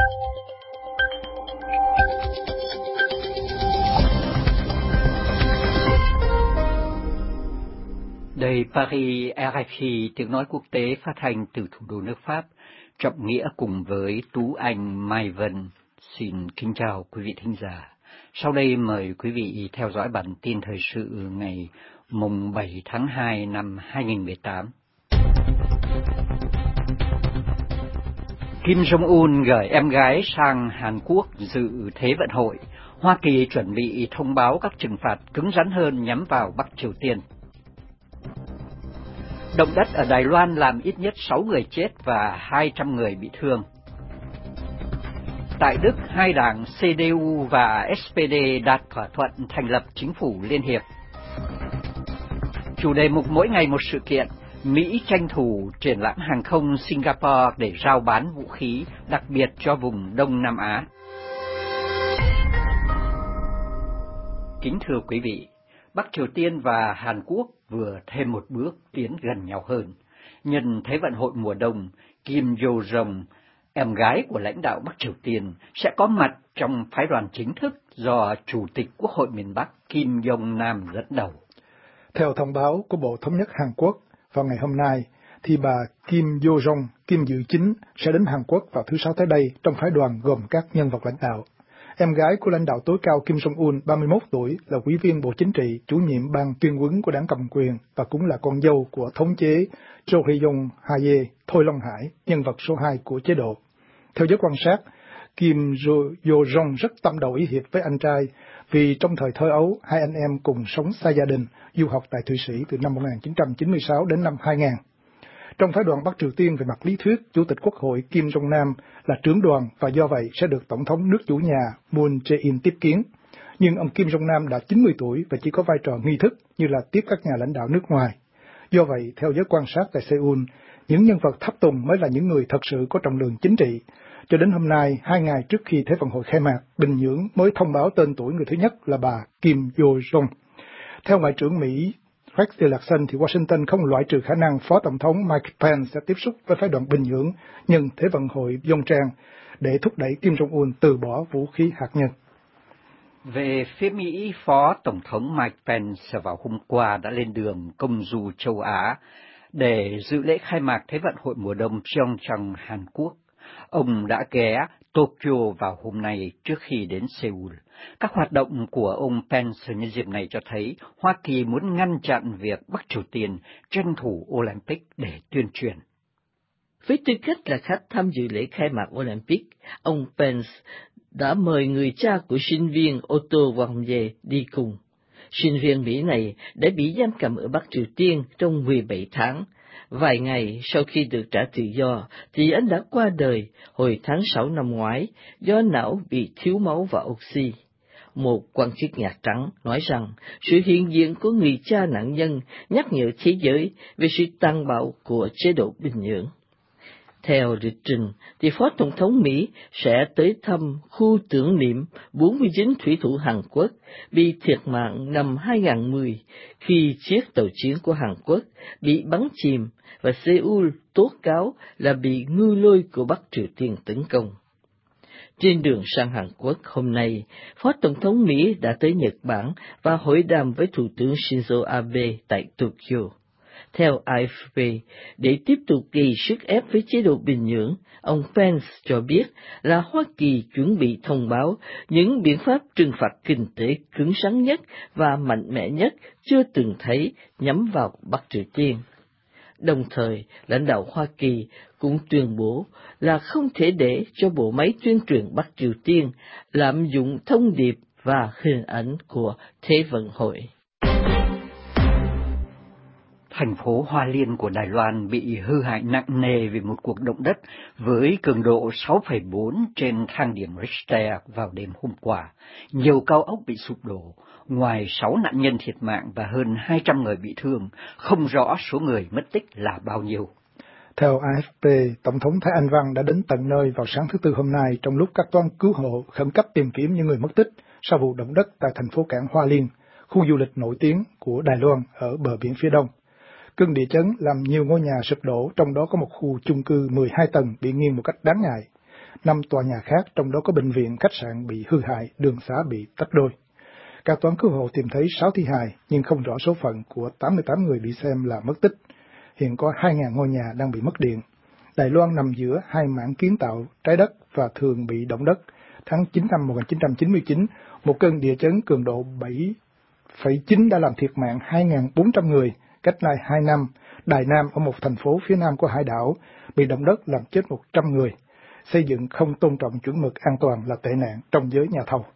Đây Paris, RFI, tiếng nói quốc tế phát thanh từ thủ đô nước Pháp. Trọng Nghĩa cùng với Tú Anh, Mai Vân xin kính chào quý vị thính giả. Sau đây mời quý vị theo dõi bản tin thời sự ngày mùng 7 tháng 2 năm 2018. Kim Jong-un gửi em gái sang Hàn Quốc dự Thế vận hội. Hoa Kỳ chuẩn bị thông báo các trừng phạt cứng rắn hơn nhắm vào Bắc Triều Tiên. Động đất ở Đài Loan làm ít nhất 6 người chết và 200 người bị thương. Tại Đức, hai đảng CDU và SPD đạt thỏa thuận thành lập chính phủ liên hiệp. Chủ đề mục mỗi ngày một sự kiện, Mỹ tranh thủ triển lãm hàng không Singapore để rao bán vũ khí, đặc biệt cho vùng Đông Nam Á. Kính thưa quý vị, Bắc Triều Tiên và Hàn Quốc vừa thêm một bước tiến gần nhau hơn. Nhân Thế vận hội mùa đông, Kim Yo-jong, em gái của lãnh đạo Bắc Triều Tiên, sẽ có mặt trong phái đoàn chính thức do Chủ tịch Quốc hội miền Bắc Kim Jong-nam dẫn đầu. Theo thông báo của Bộ Thống nhất Hàn Quốc, vào ngày hôm nay, thì bà Kim Yo-jong, Kim Dự Chính, sẽ đến Hàn Quốc vào thứ Sáu tới đây trong phái đoàn gồm các nhân vật lãnh đạo. Em gái của lãnh đạo tối cao Kim Jong-un, 31 tuổi, là ủy viên Bộ Chính trị, chủ nhiệm ban tuyên huấn của đảng cầm quyền và cũng là con dâu của thống chế Cho Hye-yong Hae, Thôi Long Hải, nhân vật số 2 của chế độ. Theo giới quan sát, Kim Yo-jong rất tâm đầu ý hiệp với anh trai vì trong thời thơ ấu, hai anh em cùng sống xa gia đình, du học tại Thụy Sĩ từ năm 1996 đến năm 2000. Trong phái đoàn Bắc Triều Tiên về mặt lý thuyết, Chủ tịch Quốc hội Kim Jong-nam là trưởng đoàn và do vậy sẽ được Tổng thống nước chủ nhà Moon Jae-in tiếp kiến. Nhưng ông Kim Jong-nam đã 90 tuổi và chỉ có vai trò nghi thức như là tiếp các nhà lãnh đạo nước ngoài. Do vậy, theo giới quan sát tại Seoul, những nhân vật tháp tùng mới là những người thật sự có trọng lượng chính trị. Cho đến hôm nay, 2 ngày trước khi Thế vận hội khai mạc, Bình Nhưỡng mới thông báo tên tuổi người thứ nhất là bà Kim Yo-jong. Theo Ngoại trưởng Mỹ Rex Tillerson, thì Washington không loại trừ khả năng Phó Tổng thống Mike Pence sẽ tiếp xúc với phái đoàn Bình Nhưỡng nhân Thế vận hội Pyeongchang để thúc đẩy Kim Jong-un từ bỏ vũ khí hạt nhân. Về phía Mỹ, Phó Tổng thống Mike Pence vào hôm qua đã lên đường công du châu Á để dự lễ khai mạc Thế vận hội mùa đông Pyeongchang, Hàn Quốc. Ông đã ghé Tokyo vào hôm nay trước khi đến Seoul. Các hoạt động của ông Pence nhân dịp này cho thấy Hoa Kỳ muốn ngăn chặn việc Bắc Triều Tiên tranh thủ Olympic để tuyên truyền. Với tư cách là khách tham dự lễ khai mạc Olympic, ông Pence đã mời người cha của sinh viên Otto Warmbier đi cùng. Sinh viên Mỹ này đã bị giam cầm ở Bắc Triều Tiên trong 17 tháng. Vài ngày sau khi được trả tự do, thì anh đã qua đời hồi tháng 6 năm ngoái do não bị thiếu máu và oxy. Một quan chức Nhà Trắng nói rằng sự hiện diện của người cha nạn nhân nhắc nhở thế giới về sự tàn bạo của chế độ Bình Nhưỡng. Theo lịch trình, thì Phó Tổng thống Mỹ sẽ tới thăm khu tưởng niệm 49 thủy thủ Hàn Quốc bị thiệt mạng năm 2010 khi chiếc tàu chiến của Hàn Quốc bị bắn chìm và Seoul tố cáo là bị ngư lôi của Bắc Triều Tiên tấn công. Trên đường sang Hàn Quốc hôm nay, Phó Tổng thống Mỹ đã tới Nhật Bản và hội đàm với Thủ tướng Shinzo Abe tại Tokyo. Theo AFP, để tiếp tục gây sức ép với chế độ Bình Nhưỡng, ông Pence cho biết là Hoa Kỳ chuẩn bị thông báo những biện pháp trừng phạt kinh tế cứng rắn nhất và mạnh mẽ nhất chưa từng thấy nhắm vào Bắc Triều Tiên. Đồng thời, lãnh đạo Hoa Kỳ cũng tuyên bố là không thể để cho bộ máy tuyên truyền Bắc Triều Tiên lạm dụng thông điệp và hình ảnh của Thế vận hội. Thành phố Hoa Liên của Đài Loan bị hư hại nặng nề vì một cuộc động đất với cường độ 6,4 trên thang điểm Richter vào đêm hôm qua. Nhiều cao ốc bị sụp đổ, ngoài 6 nạn nhân thiệt mạng và hơn 200 người bị thương, không rõ số người mất tích là bao nhiêu. Theo AFP, Tổng thống Thái Anh Văn đã đến tận nơi vào sáng thứ Tư hôm nay trong lúc các toán cứu hộ khẩn cấp tìm kiếm những người mất tích sau vụ động đất tại thành phố cảng Hoa Liên, khu du lịch nổi tiếng của Đài Loan ở bờ biển phía đông. Cơn địa chấn làm nhiều ngôi nhà sụp đổ, trong đó có một khu chung cư 12 tầng bị nghiêng một cách đáng ngại. 5 tòa nhà khác, trong đó có bệnh viện, khách sạn bị hư hại, đường xá bị tách đôi. Các toán cứu hộ tìm thấy 6 thi hài, nhưng không rõ số phận của 88 người bị xem là mất tích. Hiện có 2.000 ngôi nhà đang bị mất điện. Đài Loan nằm giữa hai mảng kiến tạo trái đất và thường bị động đất. Tháng 9 năm 1999, một cơn địa chấn cường độ 7,9 đã làm thiệt mạng 2.400 người. Cách nay 2 năm, Đài Nam ở một thành phố phía nam của hải đảo bị động đất làm chết 100 người. Xây dựng không tôn trọng chuẩn mực an toàn là tệ nạn trong giới nhà thầu.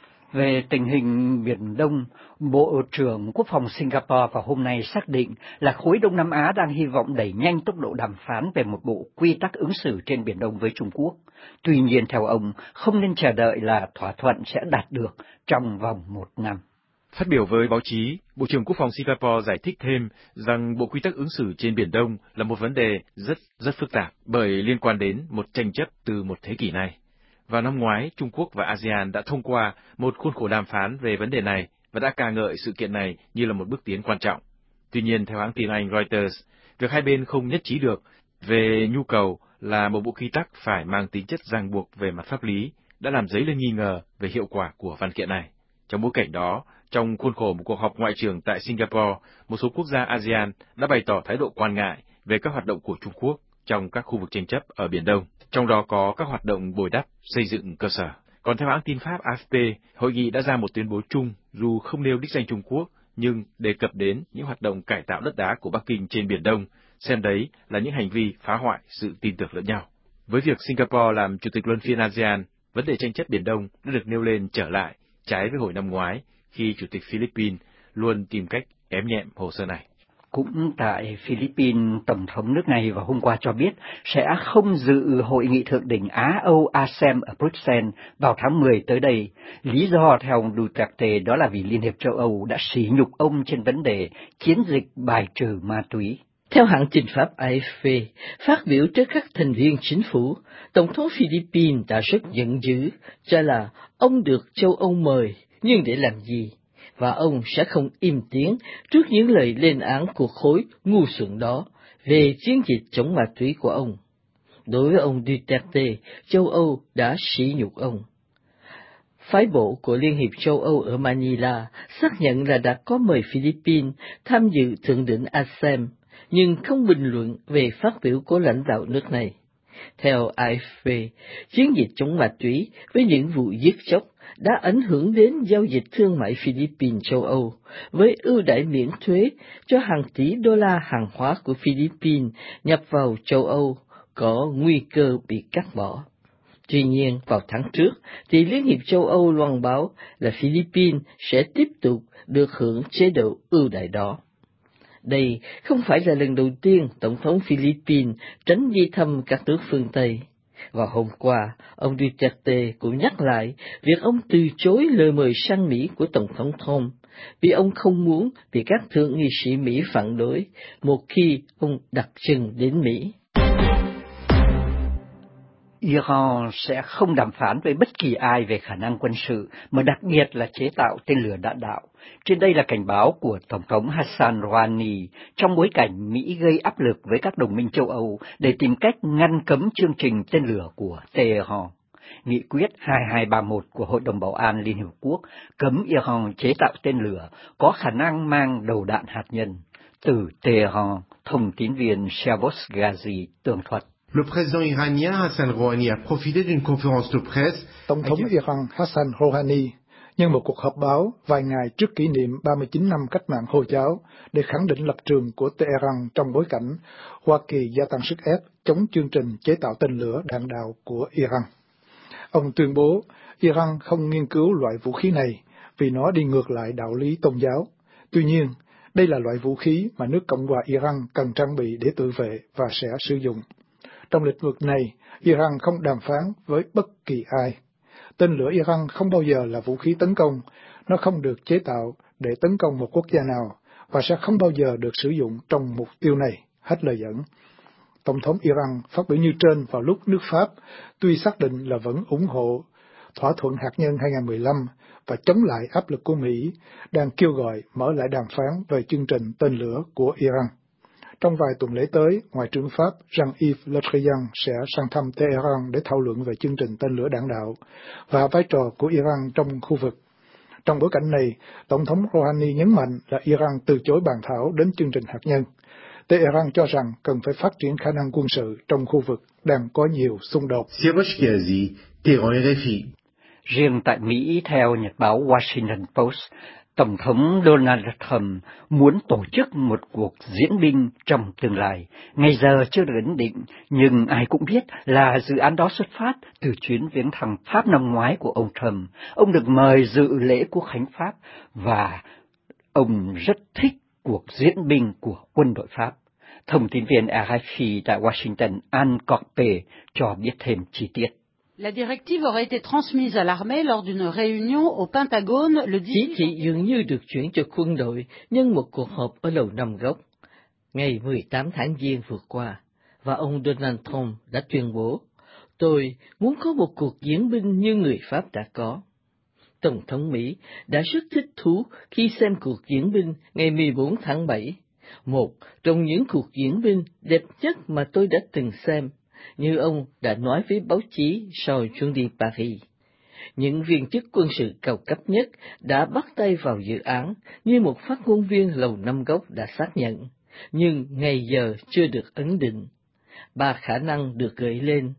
Về tình hình Biển Đông, Bộ trưởng Quốc phòng Singapore vào hôm nay xác định là khối Đông Nam Á đang hy vọng đẩy nhanh tốc độ đàm phán về một bộ quy tắc ứng xử trên Biển Đông với Trung Quốc. Tuy nhiên, theo ông, không nên chờ đợi là thỏa thuận sẽ đạt được trong vòng 1 năm. Phát biểu với báo chí, Bộ trưởng Quốc phòng Singapore giải thích thêm rằng bộ quy tắc ứng xử trên Biển Đông là một vấn đề rất phức tạp bởi liên quan đến một tranh chấp từ một thế kỷ nay. Vào năm ngoái, Trung Quốc và ASEAN đã thông qua một khuôn khổ đàm phán về vấn đề này và đã ca ngợi sự kiện này như là một bước tiến quan trọng. Tuy nhiên, theo hãng tin Anh Reuters, việc hai bên không nhất trí được về nhu cầu là một bộ quy tắc phải mang tính chất ràng buộc về mặt pháp lý đã làm dấy lên nghi ngờ về hiệu quả của văn kiện này. Trong bối cảnh đó, trong khuôn khổ một cuộc họp ngoại trưởng tại Singapore, một số quốc gia ASEAN đã bày tỏ thái độ quan ngại về các hoạt động của Trung Quốc trong các khu vực tranh chấp ở Biển Đông, trong đó có các hoạt động bồi đắp, xây dựng cơ sở. Còn theo hãng tin Pháp AFP, hội nghị đã ra một tuyên bố chung dù không nêu đích danh Trung Quốc, nhưng đề cập đến những hoạt động cải tạo đất đá của Bắc Kinh trên Biển Đông, xem đấy là những hành vi phá hoại sự tin tưởng lẫn nhau. Với việc Singapore làm chủ tịch luân phiên ASEAN, vấn đề tranh chấp Biển Đông đã được nêu lên trở lại, trái với hồi năm ngoái, khi Chủ tịch Philippines luôn tìm cách ém nhẹm hồ sơ này. Cũng tại Philippines, Tổng thống nước này vào hôm qua cho biết sẽ không dự hội nghị thượng đỉnh Á-Âu-ASEM ở Bruxelles vào tháng 10 tới đây. Lý do theo ông Duterte đó là vì Liên hiệp châu Âu đã sỉ nhục ông trên vấn đề chiến dịch bài trừ ma túy. Theo hãng tin Pháp AFP, phát biểu trước các thành viên chính phủ, Tổng thống Philippines đã rất giận dữ, cho là ông được châu Âu mời, nhưng để làm gì? Và ông sẽ không im tiếng trước những lời lên án của khối ngu xuẩn đó về chiến dịch chống ma túy của ông. Đối với ông Duterte, châu Âu đã sỉ nhục ông. Phái bộ của Liên hiệp châu Âu ở Manila xác nhận là đã có mời Philippines tham dự thượng đỉnh ASEM, nhưng không bình luận về phát biểu của lãnh đạo nước này. Theo AFP, chiến dịch chống ma túy với những vụ giết chóc đã ảnh hưởng đến giao dịch thương mại Philippines-châu Âu, với ưu đãi miễn thuế cho hàng tỷ đô la hàng hóa của Philippines nhập vào châu Âu có nguy cơ bị cắt bỏ. Tuy nhiên, vào tháng trước, thì Liên hiệp châu Âu loan báo là Philippines sẽ tiếp tục được hưởng chế độ ưu đãi đó. Đây không phải là lần đầu tiên Tổng thống Philippines tránh đi thăm các nước phương Tây. Vào hôm qua, ông Duterte cũng nhắc lại việc ông từ chối lời mời sang Mỹ của Tổng thống Trump, vì ông không muốn bị các thượng nghị sĩ Mỹ phản đối một khi ông đặt chân đến Mỹ. Iran sẽ không đàm phán với bất kỳ ai về khả năng quân sự, mà đặc biệt là chế tạo tên lửa đạn đạo. Trên đây là cảnh báo của Tổng thống Hassan Rouhani trong bối cảnh Mỹ gây áp lực với các đồng minh châu Âu để tìm cách ngăn cấm chương trình tên lửa của Tehran. Nghị quyết 2231 của Hội đồng Bảo an Liên Hợp Quốc cấm Iran chế tạo tên lửa có khả năng mang đầu đạn hạt nhân. Từ Tehran, thông tín viên Shavos Ghazi tường thuật. Le président iranien Hassan Rouhani a profité d'une conférence de presse. Tổng thống Iran Hassan Rouhani nhân một cuộc họp báo vài ngày trước kỷ niệm 39 năm cách mạng Hồi giáo để khẳng định lập trường của Tehran trong bối cảnh Hoa Kỳ gia tăng sức ép chống chương trình chế tạo tên lửa đạn đạo của Iran. Ông tuyên bố Iran không nghiên cứu loại vũ khí này vì nó đi ngược lại đạo lý tôn giáo. Tuy nhiên, đây là loại vũ khí mà nước Cộng hòa Iran cần trang bị để tự vệ và sẽ sử dụng. Trong lĩnh vực này, Iran không đàm phán với bất kỳ ai. Tên lửa Iran không bao giờ là vũ khí tấn công, nó không được chế tạo để tấn công một quốc gia nào, và sẽ không bao giờ được sử dụng trong mục tiêu này, hết lời dẫn. Tổng thống Iran phát biểu như trên vào lúc nước Pháp tuy xác định là vẫn ủng hộ thỏa thuận hạt nhân 2015 và chống lại áp lực của Mỹ, đang kêu gọi mở lại đàm phán về chương trình tên lửa của Iran. Trong vài tuần lễ tới, Ngoại trưởng Pháp Jean-Yves Le Drian sẽ sang thăm Tehran để thảo luận về chương trình tên lửa đạn đạo và vai trò của Iran trong khu vực. Trong bối cảnh này, Tổng thống Rouhani nhấn mạnh là Iran từ chối bàn thảo đến chương trình hạt nhân. Tehran cho rằng cần phải phát triển khả năng quân sự trong khu vực đang có nhiều xung đột. Riêng tại Mỹ, theo nhật báo Washington Post, Tổng thống Donald Trump muốn tổ chức một cuộc diễn binh trong tương lai. Ngày giờ chưa được ấn định, nhưng ai cũng biết là dự án đó xuất phát từ chuyến viếng thăm Pháp năm ngoái của ông Trump. Ông được mời dự lễ quốc khánh Pháp và ông rất thích cuộc diễn binh của quân đội Pháp. Thông tin viên RFI tại Washington Anne Corpé cho biết thêm chi tiết. La directive aurait été transmise à l'armée lors d'une réunion au Pentagone le 10. Chỉ thị dường như được chuyển cho quân đội nhân một cuộc họp ở Lầu Năm Góc ngày 18 tháng Giêng vừa qua, và ông Donald Trump đã tuyên bố: "Tôi muốn có một cuộc diễn binh như người Pháp đã có." Tổng thống Mỹ đã rất thích thú khi xem cuộc diễn binh ngày 14 tháng 7, một trong những cuộc diễn binh đẹp nhất mà tôi đã từng xem, như ông đã nói với báo chí sau chuyến đi Paris. Những viên chức quân sự cao cấp nhất đã bắt tay vào dự án, như một phát ngôn viên Lầu Năm Góc đã xác nhận, nhưng ngày giờ chưa được ấn định. 3 khả năng được gợi lên: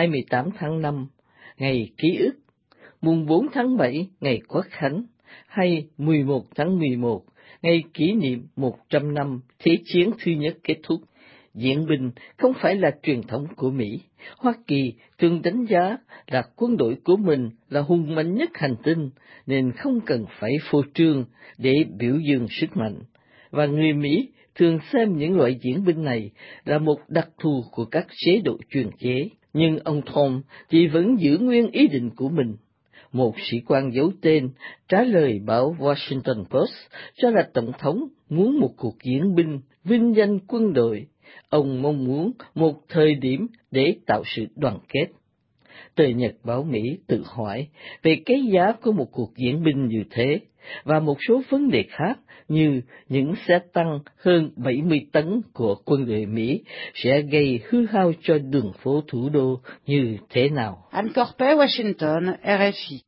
28 tháng 5, ngày ký ức, mùng 4 tháng 7, ngày Quốc khánh, hay 11 tháng 11, ngày kỷ niệm 100 năm Thế chiến thứ nhất kết thúc. Diễn binh không phải là truyền thống của Mỹ. Hoa Kỳ thường đánh giá là quân đội của mình là hùng mạnh nhất hành tinh, nên không cần phải phô trương để biểu dương sức mạnh. Và người Mỹ thường xem những loại diễn binh này là một đặc thù của các chế độ chuyên chế. Nhưng ông Trump thì vẫn giữ nguyên ý định của mình. Một sĩ quan giấu tên trả lời báo Washington Post cho là Tổng thống muốn một cuộc diễn binh vinh danh quân đội. Ông mong muốn một thời điểm để tạo sự đoàn kết. Tờ Nhật báo Mỹ tự hỏi về cái giá của một cuộc diễn binh như thế, và một số vấn đề khác như những xe tăng hơn 70 tấn của quân đội Mỹ sẽ gây hư hao cho đường phố thủ đô như thế nào. Anne Corpé, Washington, RFI.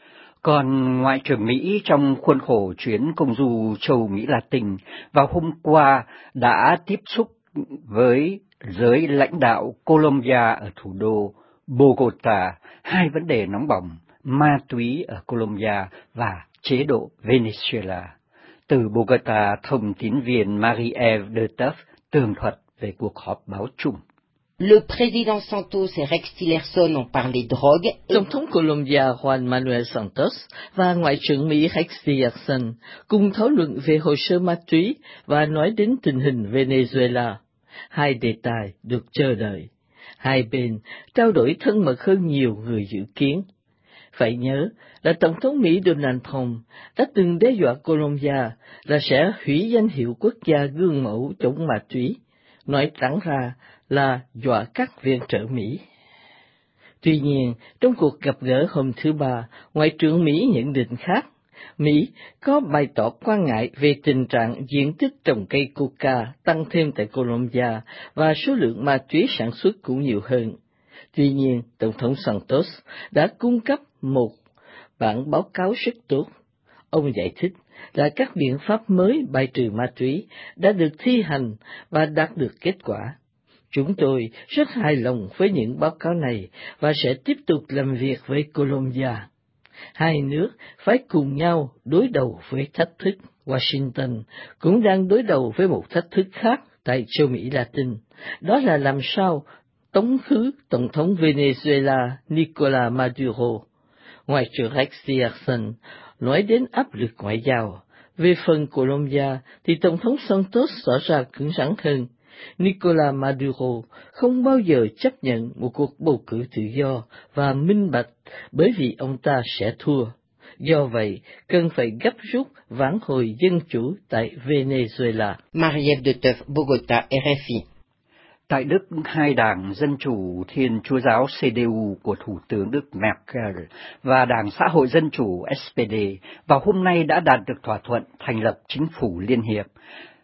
Còn Ngoại trưởng Mỹ trong khuôn khổ chuyến công du châu Mỹ Latin vào hôm qua đã tiếp xúc với giới lãnh đạo Colombia ở thủ đô Bogota, hai vấn đề nóng bỏng: ma túy ở Colombia và chế độ Venezuela. Từ Bogota, thông tín viên Marie-Ève de Tuff tường thuật về cuộc họp báo chung. Le président Santos et Rex Tillerson ont parlé drogue. Tổng thống Colombia Juan Manuel Santos và Ngoại trưởng Mỹ Rex Tillerson cùng thảo luận về hồ sơ ma túy và nói đến tình hình Venezuela. Hai đề tài được chờ đợi. Hai bên trao đổi thân mật hơn nhiều người dự kiến. Phải nhớ là Tổng thống Mỹ Donald Trump đã từng đe dọa Colombia là sẽ hủy danh hiệu quốc gia gương mẫu chống ma túy, nói thẳng ra là dọa các viện trợ Mỹ. Tuy nhiên, trong cuộc gặp gỡ hôm thứ Ba, Ngoại trưởng Mỹ nhận định khác. Mỹ có bày tỏ quan ngại về tình trạng diện tích trồng cây coca tăng thêm tại Colombia và số lượng ma túy sản xuất cũng nhiều hơn. Tuy nhiên, Tổng thống Santos đã cung cấp một bản báo cáo rất tốt. Ông giải thích là các biện pháp mới bài trừ ma túy đã được thi hành và đạt được kết quả. Chúng tôi rất hài lòng với những báo cáo này và sẽ tiếp tục làm việc với Colombia. Hai nước phải cùng nhau đối đầu với thách thức. Washington cũng đang đối đầu với một thách thức khác tại châu Mỹ Latin. Đó là làm sao tống khứ Tổng thống Venezuela Nicolás Maduro. Ngoại trưởng Rex Tillerson nói đến áp lực ngoại giao. Về phần Colombia thì Tổng thống Santos tỏ ra cứng rắn hơn. Nicolás Maduro không bao giờ chấp nhận một cuộc bầu cử tự do và minh bạch bởi vì ông ta sẽ thua. Do vậy, cần phải gấp rút vãn hồi dân chủ tại Venezuela. Marie-Ève de Tuff, Bogota, RFI. Tại Đức, hai đảng Dân Chủ Thiên Chúa Giáo CDU của Thủ tướng Đức Merkel và Đảng Xã hội Dân Chủ SPD vào hôm nay đã đạt được thỏa thuận thành lập chính phủ liên hiệp.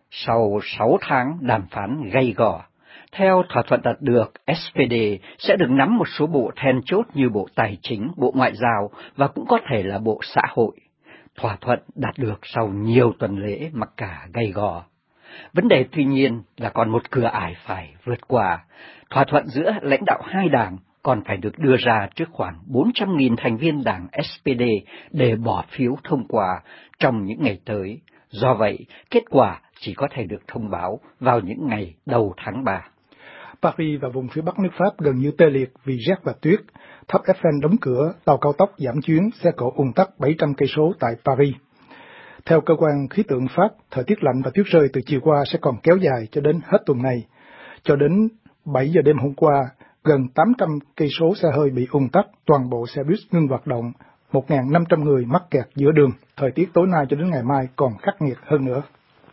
Sau 6 tháng đàm phán gay gò, theo thỏa thuận đạt được, SPD sẽ được nắm một số bộ then chốt như Bộ Tài chính, Bộ Ngoại giao và cũng có thể là Bộ Xã hội. Thỏa thuận đạt được sau nhiều tuần lễ mặc cả gay gò. Vấn đề tuy nhiên là còn một cửa ải phải vượt qua. Thỏa thuận giữa lãnh đạo hai đảng còn phải được đưa ra trước khoảng 400.000 thành viên đảng SPD để bỏ phiếu thông qua trong những ngày tới. Do vậy, kết quả chỉ có thể được thông báo vào những ngày đầu tháng 3. Paris và vùng phía bắc nước Pháp gần như tê liệt vì rét và tuyết. Tháp Eiffel đóng cửa, tàu cao tốc giảm chuyến, xe cộ ùn tắc 700 cây số tại Paris. Theo cơ quan khí tượng Pháp, thời tiết lạnh và tuyết rơi từ chiều qua sẽ còn kéo dài cho đến hết tuần này. Cho đến 7 giờ đêm hôm qua, gần 800 cây số xe hơi bị ùn tắc, toàn bộ xe buýt ngưng hoạt động, 1.500 người mắc kẹt giữa đường. Thời tiết tối nay cho đến ngày mai còn khắc nghiệt hơn nữa.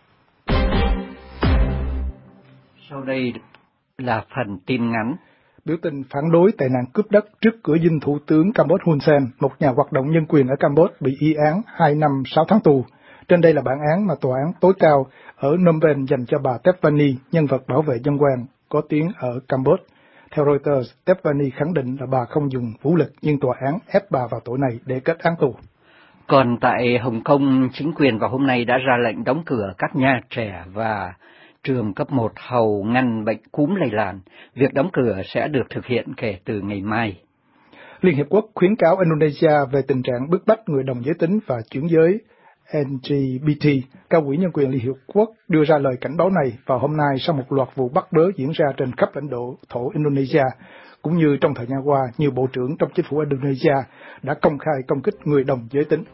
Sau đây là phần tin ngắn. Biểu tình phản đối tệ nạn cướp đất trước cửa dinh Thủ tướng Campuchia Hun Sen, một nhà hoạt động nhân quyền ở Campuchia bị y án 2 năm 6 tháng tù. Trên đây là bản án mà tòa án tối cao ở Phnom Penh dành cho bà Tepvani, nhân vật bảo vệ dân quyền có tiếng ở Campuchia. Theo Reuters, Tepvani khẳng định là bà không dùng vũ lực, nhưng tòa án ép bà vào tội này để kết án tù. Còn tại Hồng Kông, chính quyền vào hôm nay đã ra lệnh đóng cửa các nhà trẻ và trường cấp 1 hầu ngăn bệnh cúm lây lan. Việc đóng cửa sẽ được thực hiện kể từ ngày mai. Liên Hiệp Quốc khuyến cáo Indonesia về tình trạng bức bách người đồng giới tính và chuyển giới LGBT. Cao ủy nhân quyền Liên Hiệp Quốc đưa ra lời cảnh báo này vào hôm nay sau một loạt vụ bắt bớ diễn ra trên khắp lãnh thổ Indonesia. Cũng như trong thời gian qua, nhiều bộ trưởng trong chính phủ Indonesia đã công khai công kích người đồng giới tính.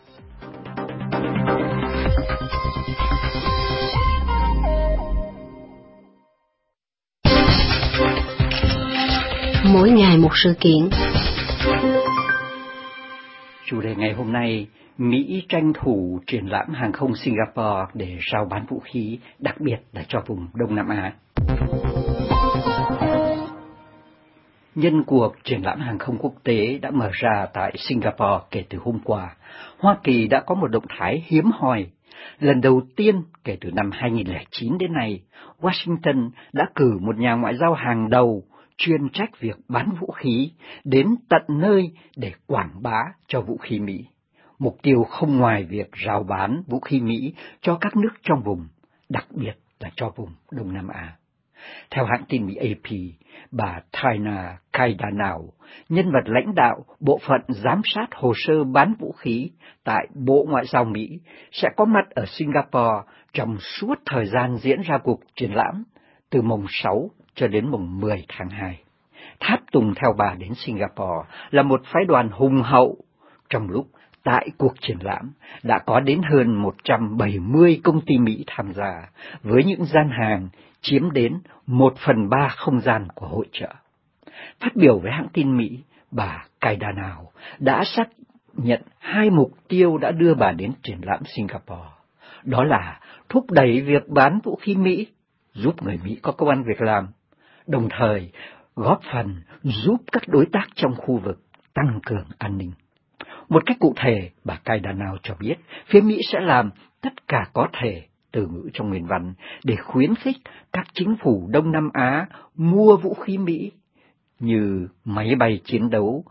Mỗi ngày một sự kiện. Chủ đề ngày hôm nay, Mỹ tranh thủ triển lãm hàng không Singapore để rao bán vũ khí, đặc biệt là cho vùng Đông Nam Á. Nhân cuộc triển lãm hàng không quốc tế đã mở ra tại Singapore kể từ hôm qua, Hoa Kỳ đã có một động thái hiếm hoi. Lần đầu tiên kể từ năm 2009 đến nay, Washington đã cử một nhà ngoại giao hàng đầu chuyên trách việc bán vũ khí đến tận nơi để quảng bá cho vũ khí Mỹ. Mục tiêu không ngoài việc rao bán vũ khí Mỹ cho các nước trong vùng, đặc biệt là cho vùng Đông Nam Á. Theo hãng tin Mỹ AP, bà Tina Kaidanau, nhân vật lãnh đạo bộ phận giám sát hồ sơ bán vũ khí tại Bộ Ngoại giao Mỹ, sẽ có mặt ở Singapore trong suốt thời gian diễn ra cuộc triển lãm, từ mùng 6 cho đến mùng 10 tháng 2. Tháp tùng theo bà đến Singapore là một phái đoàn hùng hậu, trong lúc tại cuộc triển lãm đã có đến hơn 170 công ty Mỹ tham gia, với những gian hàng chiếm đến 1/3 không gian của hội chợ. Phát biểu với hãng tin Mỹ, bà Kaidanau đã xác nhận 2 mục tiêu đã đưa bà đến triển lãm Singapore. Đó là thúc đẩy việc bán vũ khí Mỹ, giúp người Mỹ có công ăn việc làm, đồng thời góp phần giúp các đối tác trong khu vực tăng cường an ninh. Một cách cụ thể, bà Kaidanau cho biết, phía Mỹ sẽ làm tất cả có thể, từ ngữ trong nguyên văn, để khuyến khích các chính phủ Đông Nam Á mua vũ khí Mỹ, như máy bay chiến đấu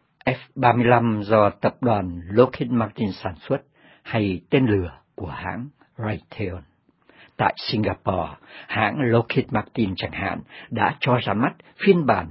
F-35 do tập đoàn Lockheed Martin sản xuất, hay tên lửa của hãng Raytheon. Tại Singapore, hãng Lockheed Martin chẳng hạn đã cho ra mắt phiên bản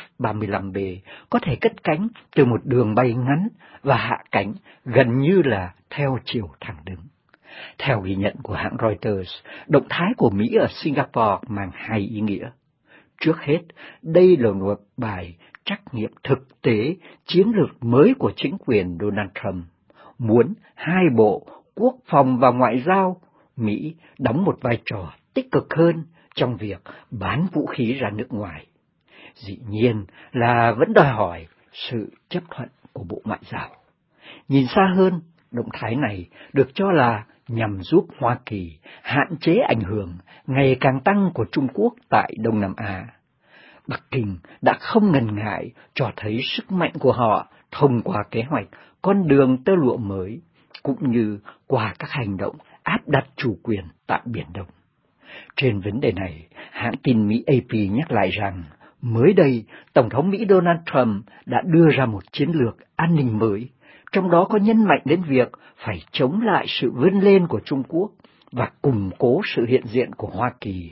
F-35B có thể cất cánh từ một đường bay ngắn và hạ cánh gần như là theo chiều thẳng đứng. Theo ghi nhận của hãng Reuters, động thái của Mỹ ở Singapore mang 2 ý nghĩa. Trước hết, đây là một bài trắc nghiệm thực tế chiến lược mới của chính quyền Donald Trump, muốn hai bộ quốc phòng và ngoại giao Mỹ đóng một vai trò tích cực hơn trong việc bán vũ khí ra nước ngoài. Dĩ nhiên là vẫn đòi hỏi sự chấp thuận của Bộ Ngoại giao. Nhìn xa hơn, động thái này được cho là nhằm giúp Hoa Kỳ hạn chế ảnh hưởng ngày càng tăng của Trung Quốc tại Đông Nam Á. Bắc Kinh đã không ngần ngại cho thấy sức mạnh của họ thông qua kế hoạch con đường tơ lụa mới, cũng như qua các hành động áp đặt chủ quyền tại Biển Đông. Trên vấn đề này, hãng tin Mỹ AP nhắc lại rằng, mới đây, Tổng thống Mỹ Donald Trump đã đưa ra một chiến lược an ninh mới, trong đó có nhấn mạnh đến việc phải chống lại sự vươn lên của Trung Quốc và củng cố sự hiện diện của Hoa Kỳ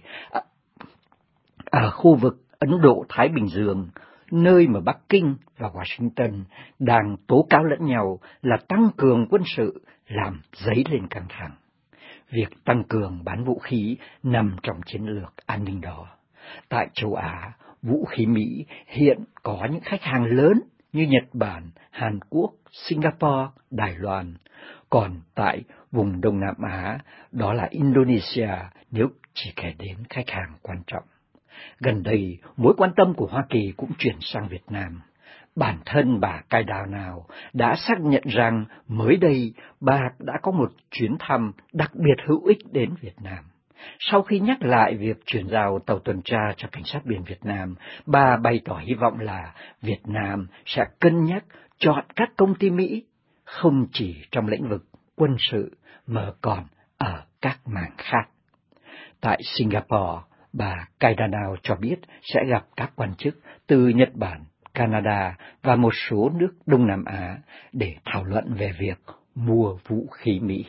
ở khu vực Ấn Độ-Thái Bình Dương, nơi mà Bắc Kinh và Washington đang tố cáo lẫn nhau là tăng cường quân sự làm dấy lên căng thẳng. Việc tăng cường bán vũ khí nằm trong chiến lược an ninh đó. Tại châu Á, vũ khí Mỹ hiện có những khách hàng lớn như Nhật Bản, Hàn Quốc, Singapore, Đài Loan. Còn tại vùng Đông Nam Á, đó là Indonesia nếu chỉ kể đến khách hàng quan trọng. Gần đây, mối quan tâm của Hoa Kỳ cũng chuyển sang Việt Nam. Bản thân bà Cai Đào Nào đã xác nhận rằng mới đây bà đã có một chuyến thăm đặc biệt hữu ích đến Việt Nam. Sau khi nhắc lại việc chuyển giao tàu tuần tra cho Cảnh sát biển Việt Nam, bà bày tỏ hy vọng là Việt Nam sẽ cân nhắc chọn các công ty Mỹ, không chỉ trong lĩnh vực quân sự mà còn ở các mảng khác. Tại Singapore, bà Cai Đào Nào cho biết sẽ gặp các quan chức từ Nhật Bản, Canada và một số nước Đông Nam Á để thảo luận về việc mua vũ khí Mỹ.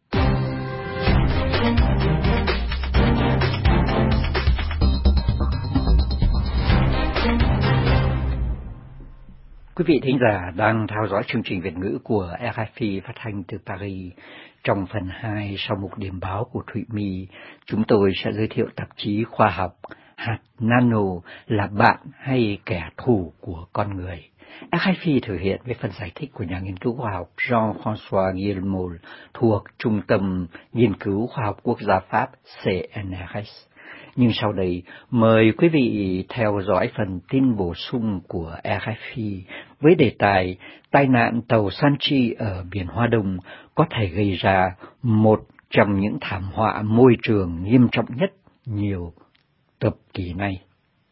Quý vị thính giả đang theo dõi chương trình Việt ngữ của RFI phát thanh từ Paris. Trong phần 2 sau mục điểm báo của Thụy My, chúng tôi sẽ giới thiệu tạp chí khoa học Hạt Nano là bạn hay kẻ thù của con người. RFI thực hiện với phần giải thích của nhà nghiên cứu khoa học Jean-François Guillemot thuộc Trung tâm Nghiên cứu Khoa học Quốc gia Pháp CNRS. Nhưng sau đây, mời quý vị theo dõi phần tin bổ sung của RFI với đề tài tai nạn tàu Sanchi ở Biển Hoa Đông có thể gây ra một trong những thảm họa môi trường nghiêm trọng nhất nhiều thập kỷ nay.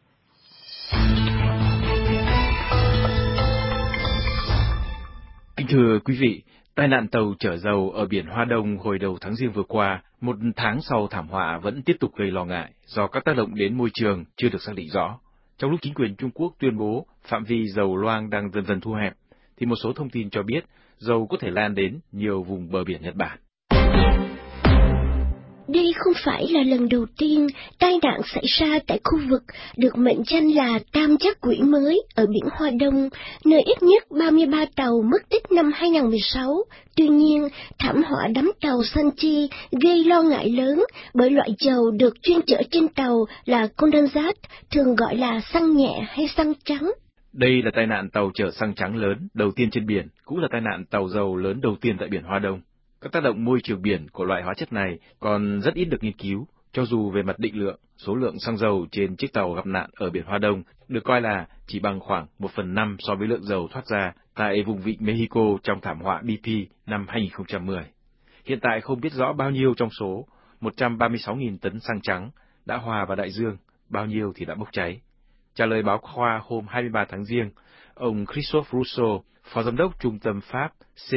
Kính thưa quý vị, tai nạn tàu chở dầu ở Biển Hoa Đông hồi đầu tháng Giêng vừa qua, một tháng sau thảm họa vẫn tiếp tục gây lo ngại do các tác động đến môi trường chưa được xác định rõ. Trong lúc chính quyền Trung Quốc tuyên bố phạm vi dầu loang đang dần dần thu hẹp, thì một số thông tin cho biết dầu có thể lan đến nhiều vùng bờ biển Nhật Bản. Đây không phải là lần đầu tiên tai nạn xảy ra tại khu vực được mệnh danh là Tam Giác Quỷ mới ở Biển Hoa Đông, nơi ít nhất 33 tàu mất tích năm 2016. Tuy nhiên, thảm họa đắm tàu Sanchi gây lo ngại lớn bởi loại dầu được chuyên chở trên tàu là condensate, thường gọi là xăng nhẹ hay xăng trắng. Đây là tai nạn tàu chở xăng trắng lớn đầu tiên trên biển, cũng là tai nạn tàu dầu lớn đầu tiên tại Biển Hoa Đông. Các tác động môi trường biển của loại hóa chất này còn rất ít được nghiên cứu, cho dù về mặt định lượng, số lượng xăng dầu trên chiếc tàu gặp nạn ở Biển Hoa Đông được coi là chỉ bằng khoảng 1/5 so với lượng dầu thoát ra tại vùng vịnh Mexico trong thảm họa BP năm 2010. Hiện tại không biết rõ bao nhiêu trong số 136.000 tấn xăng trắng đã hòa vào đại dương, bao nhiêu thì đã bốc cháy. Trả lời báo Khoa hôm 23 tháng Giêng, ông Christophe Rousseau, Phó Giám đốc Trung tâm Pháp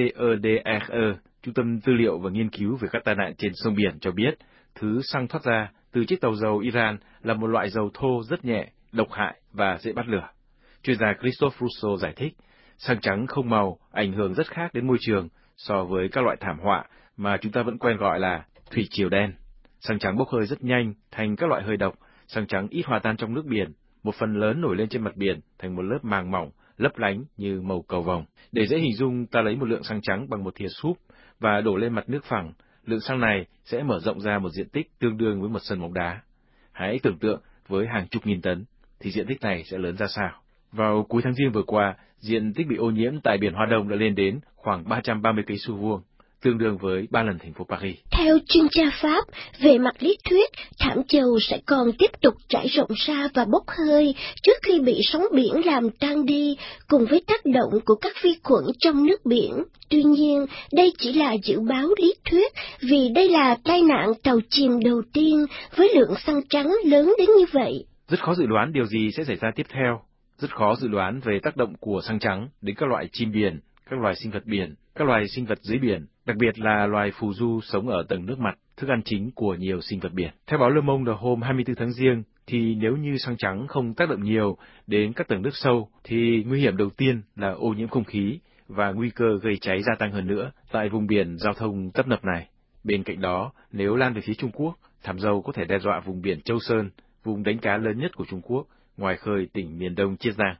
CEDRE, Trung tâm Tư liệu và Nghiên cứu về các tai nạn trên sông biển cho biết, thứ xăng thoát ra từ chiếc tàu dầu Iran là một loại dầu thô rất nhẹ, độc hại và dễ bắt lửa. Chuyên gia Christophe Rousseau giải thích, xăng trắng không màu ảnh hưởng rất khác đến môi trường so với các loại thảm họa mà chúng ta vẫn quen gọi là thủy triều đen. Xăng trắng bốc hơi rất nhanh thành các loại hơi độc, xăng trắng ít hòa tan trong nước biển, một phần lớn nổi lên trên mặt biển thành một lớp màng mỏng, lấp lánh như màu cầu vồng. Để dễ hình dung, ta lấy một lượng xăng trắng bằng một thìa súp và đổ lên mặt nước phẳng, lượng xăng này sẽ mở rộng ra một diện tích tương đương với một sân bóng đá. Hãy tưởng tượng với hàng chục nghìn tấn, thì diện tích này sẽ lớn ra sao? Vào cuối tháng Giêng vừa qua, diện tích bị ô nhiễm tại Biển Hoa Đông đã lên đến khoảng 330 cây số vuông, tương đương với 3 lần thành phố Paris. Theo chuyên gia Pháp, về mặt lý thuyết, thảm dầu sẽ còn tiếp tục trải rộng ra và bốc hơi trước khi bị sóng biển làm tan đi, cùng với tác động của các vi khuẩn trong nước biển. Tuy nhiên, đây chỉ là dự báo lý thuyết, vì đây là tai nạn tàu chìm đầu tiên với lượng xăng trắng lớn đến như vậy. Rất khó dự đoán điều gì sẽ xảy ra tiếp theo. Rất khó dự đoán về tác động của xăng trắng đến các loại chim biển, các loài sinh vật biển, các loài sinh vật dưới biển, đặc biệt là loài phù du sống ở tầng nước mặt, thức ăn chính của nhiều sinh vật biển. Theo báo Le Monde hôm 24 tháng Giêng, thì nếu như xăng trắng không tác động nhiều đến các tầng nước sâu, thì nguy hiểm đầu tiên là ô nhiễm không khí và nguy cơ gây cháy gia tăng hơn nữa tại vùng biển giao thông tấp nập này. Bên cạnh đó, nếu lan về phía Trung Quốc, thảm dầu có thể đe dọa vùng biển Châu Sơn, vùng đánh cá lớn nhất của Trung Quốc, ngoài khơi tỉnh miền Đông Chiết Giang.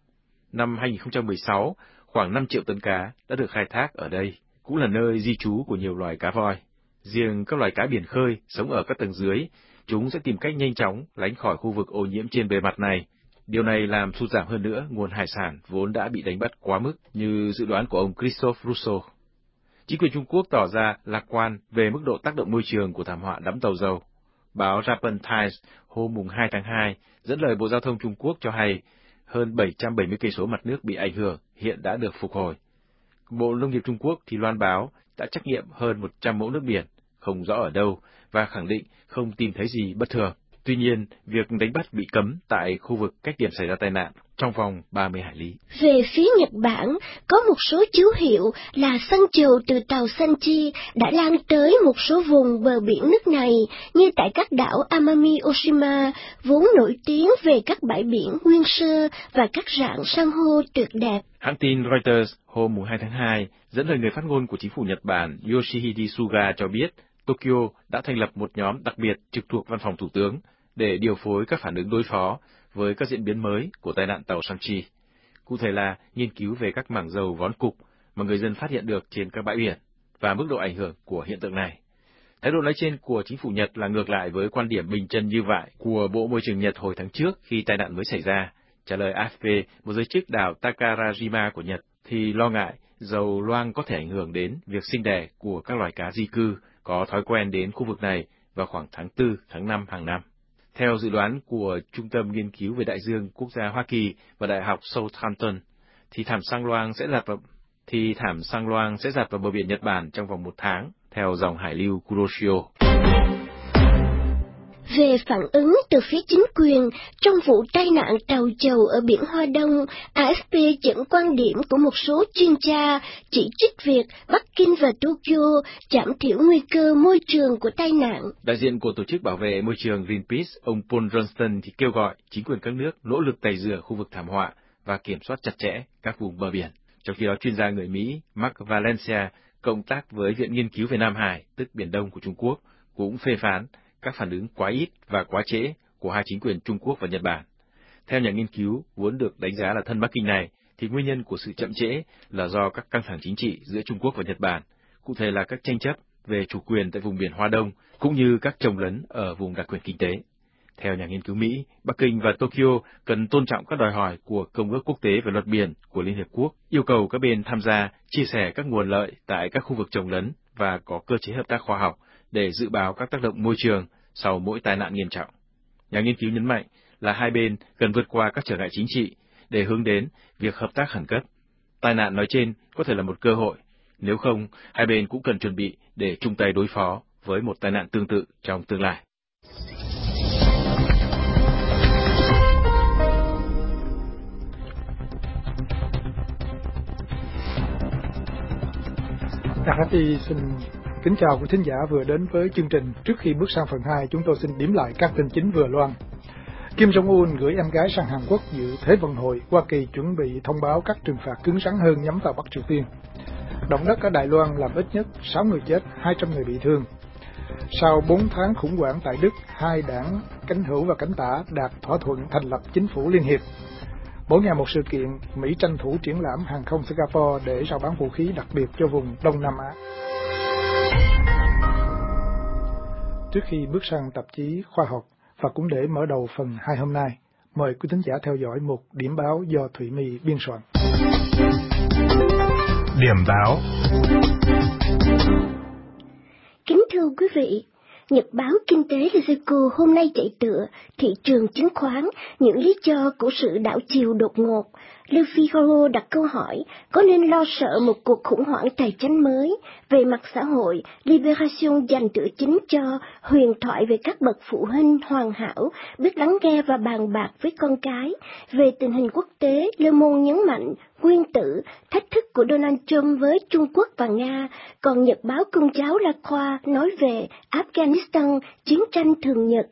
Năm 2016, khoảng 5 triệu tấn cá đã được khai thác ở đây, cũng là nơi di trú của nhiều loài cá voi. Riêng các loài cá biển khơi sống ở các tầng dưới, chúng sẽ tìm cách nhanh chóng lánh khỏi khu vực ô nhiễm trên bề mặt này. Điều này làm sụt giảm hơn nữa nguồn hải sản vốn đã bị đánh bắt quá mức, như dự đoán của ông Christophe Rousseau. Chính quyền Trung Quốc tỏ ra lạc quan về mức độ tác động môi trường của thảm họa đắm tàu dầu. Báo Japan Times hôm 2 tháng 2 dẫn lời Bộ Giao thông Trung Quốc cho hay hơn 770 cây số mặt nước bị ảnh hưởng hiện đã được phục hồi. Bộ Nông nghiệp Trung Quốc thì loan báo đã trắc nghiệm hơn 100 mẫu nước biển, không rõ ở đâu, và khẳng định không tìm thấy gì bất thường. Tuy nhiên, việc đánh bắt bị cấm tại khu vực cách điểm xảy ra tai nạn trong vòng 30 hải lý. Về phía Nhật Bản, có một số dấu hiệu là xăng dầu từ tàu Sanchi đã lan tới một số vùng bờ biển nước này, như tại các đảo Amami Oshima, vốn nổi tiếng về các bãi biển nguyên sơ và các rạn san hô tuyệt đẹp. Hãng tin Reuters hôm 2 tháng 2 dẫn lời người phát ngôn của chính phủ Nhật Bản Yoshihide Suga cho biết Tokyo đã thành lập một nhóm đặc biệt trực thuộc Văn phòng Thủ tướng để điều phối các phản ứng đối phó với các diễn biến mới của tai nạn tàu Sanchi. Cụ thể là nghiên cứu về các mảng dầu vón cục mà người dân phát hiện được trên các bãi biển và mức độ ảnh hưởng của hiện tượng này. Thái độ nói trên của chính phủ Nhật là ngược lại với quan điểm bình chân như vậy của Bộ Môi trường Nhật hồi tháng trước khi tai nạn mới xảy ra. Trả lời AFP, một giới chức đảo Takarajima của Nhật thì lo ngại dầu loang có thể ảnh hưởng đến việc sinh đẻ của các loài cá di cư có thói quen đến khu vực này vào khoảng tháng 4, tháng 5 hàng năm. Theo dự đoán của Trung tâm Nghiên cứu về Đại dương Quốc gia Hoa Kỳ và Đại học Southampton, thì thảm xăng loang sẽ dạt vào bờ biển Nhật Bản trong vòng 1 tháng, theo dòng hải lưu Kuroshio. Về phản ứng từ phía chính quyền, trong vụ tai nạn tàu dầu ở biển Hoa Đông, AFP dẫn quan điểm của một số chuyên gia chỉ trích việc Bắc Kinh và Tokyo giảm thiểu nguy cơ môi trường của tai nạn. Đại diện của Tổ chức Bảo vệ Môi trường Greenpeace, ông Paul Johnston thì kêu gọi chính quyền các nước nỗ lực tẩy rửa khu vực thảm họa và kiểm soát chặt chẽ các vùng bờ biển. Trong khi đó, chuyên gia người Mỹ Mark Valencia, cộng tác với Viện Nghiên cứu về Nam Hải, tức Biển Đông của Trung Quốc, cũng phê phán các phản ứng quá ít và quá trễ của hai chính quyền Trung Quốc và Nhật Bản. Theo nhà nghiên cứu vốn được đánh giá là thân Bắc Kinh này, thì nguyên nhân của sự chậm trễ là do các căng thẳng chính trị giữa Trung Quốc và Nhật Bản, cụ thể là các tranh chấp về chủ quyền tại vùng biển Hoa Đông, cũng như các chồng lấn ở vùng đặc quyền kinh tế. Theo nhà nghiên cứu Mỹ, Bắc Kinh và Tokyo cần tôn trọng các đòi hỏi của Công ước Quốc tế về luật biển của Liên Hiệp Quốc, yêu cầu các bên tham gia chia sẻ các nguồn lợi tại các khu vực chồng lấn và có cơ chế hợp tác khoa học để dự báo các tác động môi trường sau mỗi tai nạn nghiêm trọng. Nhà nghiên cứu nhấn mạnh là hai bên cần vượt qua các trở ngại chính trị để hướng đến việc hợp tác khẩn cấp. Tai nạn nói trên có thể là một cơ hội, nếu không, hai bên cũng cần chuẩn bị để chung tay đối phó với một tai nạn tương tự trong tương lai. Đài RFI xin kính chào quý thính giả vừa đến với chương trình. Trước khi bước sang phần 2, chúng tôi xin điểm lại các tin chính vừa loan. Kim Jong-un gửi em gái sang Hàn Quốc dự Thế vận hội. Hoa Kỳ chuẩn bị thông báo các trừng phạt cứng rắn hơn nhắm vào Bắc Triều Tiên. Động đất ở Đài Loan làm ít nhất 6 người chết, 200 người bị thương. Sau 4 tháng khủng hoảng tại Đức, hai đảng cánh hữu và cánh tả đạt thỏa thuận thành lập chính phủ liên hiệp. Mỗi ngày một sự kiện, Mỹ tranh thủ triển lãm hàng không Singapore để rao bán vũ khí đặc biệt cho vùng Đông Nam Á. Trước khi bước sang tạp chí khoa học và cũng để mở đầu phần 2 hôm nay, mời quý thính giả theo dõi một điểm báo do Thụy My biên soạn. Điểm báo. Kính thưa quý vị, Nhật báo Kinh tế Riziko hôm nay chạy tựa thị trường chứng khoán, những lý do của sự đảo chiều đột ngột, Le Figaro đặt câu hỏi có nên lo sợ một cuộc khủng hoảng tài chính mới. Về mặt xã hội, Libération dành tựa chính cho huyền thoại về các bậc phụ huynh hoàn hảo, biết lắng nghe và bàn bạc với con cái. Về tình hình quốc tế, Le Monde nhấn mạnh nguyên tử, thách thức của Donald Trump với Trung Quốc và Nga, còn nhật báo Công giáo La Croix nói về Afghanistan, chiến tranh thường nhật.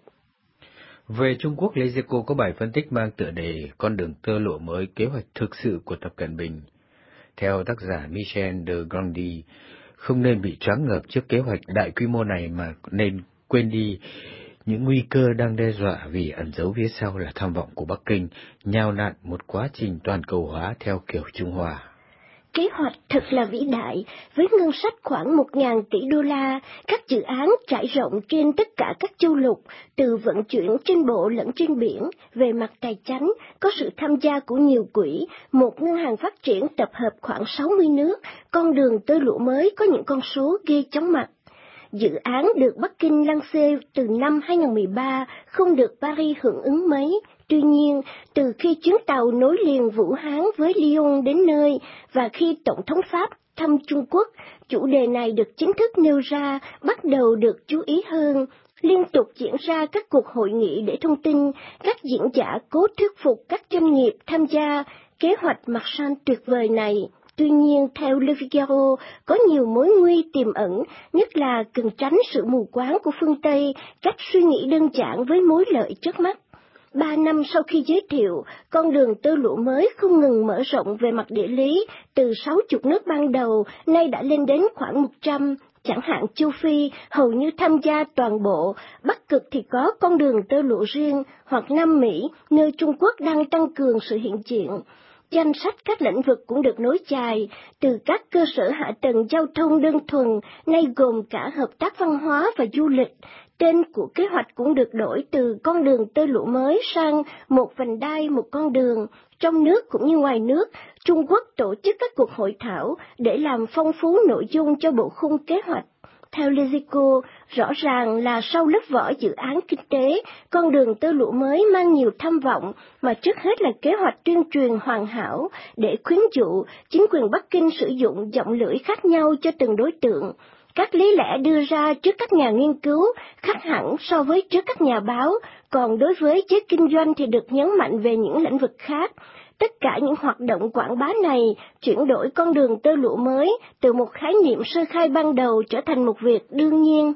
Về Trung Quốc, Les Echos có bài phân tích mang tựa đề Con đường tơ lụa mới, kế hoạch thực sự của Tập Cận Bình. Theo tác giả Michel de Gondi, không nên bị choáng ngợp trước kế hoạch đại quy mô này mà nên quên đi những nguy cơ đang đe dọa vì ẩn giấu phía sau là tham vọng của Bắc Kinh nhào nặn một quá trình toàn cầu hóa theo kiểu Trung Hoa. Kế hoạch thật là vĩ đại, với ngân sách khoảng 1.000 tỷ đô la, các dự án trải rộng trên tất cả các châu lục, từ vận chuyển trên bộ lẫn trên biển. Về mặt tài chính, có sự tham gia của nhiều quỹ, một ngân hàng phát triển tập hợp khoảng 60 nước, con đường tơ lụa mới có những con số ghê chóng mặt. Dự án được Bắc Kinh lăng xê từ năm 2013, không được Paris hưởng ứng mấy. Tuy nhiên, từ khi chuyến tàu nối liền Vũ Hán với Lyon đến nơi, và khi Tổng thống Pháp thăm Trung Quốc, chủ đề này được chính thức nêu ra, bắt đầu được chú ý hơn. Liên tục diễn ra các cuộc hội nghị để thông tin, các diễn giả cố thuyết phục các doanh nghiệp tham gia kế hoạch Marshall tuyệt vời này. Tuy nhiên, theo Le Figaro, có nhiều mối nguy tiềm ẩn, nhất là cần tránh sự mù quáng của phương Tây, cách suy nghĩ đơn giản với mối lợi trước mắt. 3 năm sau khi giới thiệu, con đường tơ lụa mới không ngừng mở rộng về mặt địa lý, từ 60 nước ban đầu, nay đã lên đến khoảng 100, chẳng hạn châu Phi hầu như tham gia toàn bộ, Bắc Cực thì có con đường tơ lụa riêng, hoặc Nam Mỹ, nơi Trung Quốc đang tăng cường sự hiện diện. Danh sách các lĩnh vực cũng được nối dài, từ các cơ sở hạ tầng giao thông đơn thuần, nay gồm cả hợp tác văn hóa và du lịch. Tên của kế hoạch cũng được đổi từ con đường tơ lụa mới sang một vành đai một con đường. Trong nước cũng như ngoài nước, Trung Quốc tổ chức các cuộc hội thảo để làm phong phú nội dung cho bộ khung kế hoạch. Theo Les Echos, rõ ràng là sau lớp vỏ dự án kinh tế, con đường tơ lụa mới mang nhiều tham vọng, mà trước hết là kế hoạch tuyên truyền hoàn hảo để khuyến dụ chính quyền Bắc Kinh sử dụng giọng lưỡi khác nhau cho từng đối tượng. Các lý lẽ đưa ra trước các nhà nghiên cứu khác hẳn so với trước các nhà báo, còn đối với giới kinh doanh thì được nhấn mạnh về những lĩnh vực khác. Tất cả những hoạt động quảng bá này chuyển đổi con đường tơ lụa mới từ một khái niệm sơ khai ban đầu trở thành một việc đương nhiên.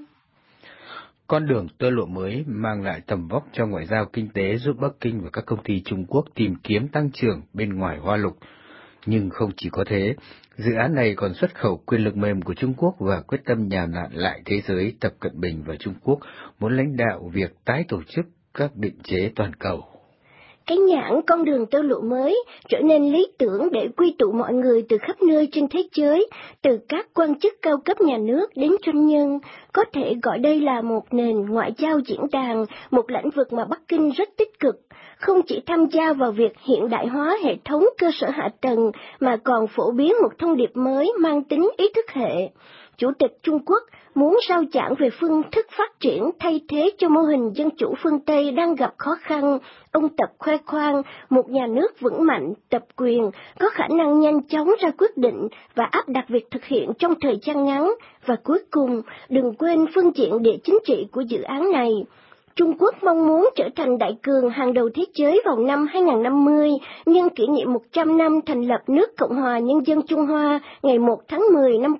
Con đường tơ lụa mới mang lại tầm vóc cho ngoại giao kinh tế, giúp Bắc Kinh và các công ty Trung Quốc tìm kiếm tăng trưởng bên ngoài Hoa Lục. Nhưng không chỉ có thế, dự án này còn xuất khẩu quyền lực mềm của Trung Quốc và quyết tâm nhào nặn lại thế giới. Tập Cận Bình và Trung Quốc muốn lãnh đạo việc tái tổ chức các định chế toàn cầu. Cái nhãn con đường tơ lụa mới trở nên lý tưởng để quy tụ mọi người từ khắp nơi trên thế giới, từ các quan chức cao cấp nhà nước đến doanh nhân. Có thể gọi đây là một nền ngoại giao diễn đàn, một lĩnh vực mà Bắc Kinh rất tích cực, không chỉ tham gia vào việc hiện đại hóa hệ thống cơ sở hạ tầng, mà còn phổ biến một thông điệp mới mang tính ý thức hệ. Chủ tịch Trung Quốc muốn rao giảng về phương thức phát triển thay thế cho mô hình dân chủ phương Tây đang gặp khó khăn. Ông Tập khoe khoang một nhà nước vững mạnh, tập quyền, có khả năng nhanh chóng ra quyết định và áp đặt việc thực hiện trong thời gian ngắn. Và cuối cùng, đừng quên phương diện địa chính trị của dự án này. Trung Quốc mong muốn trở thành đại cường hàng đầu thế giới vào năm 2050, nhân kỷ niệm 100 năm thành lập nước Cộng hòa Nhân dân Trung Hoa ngày 1 tháng 10 năm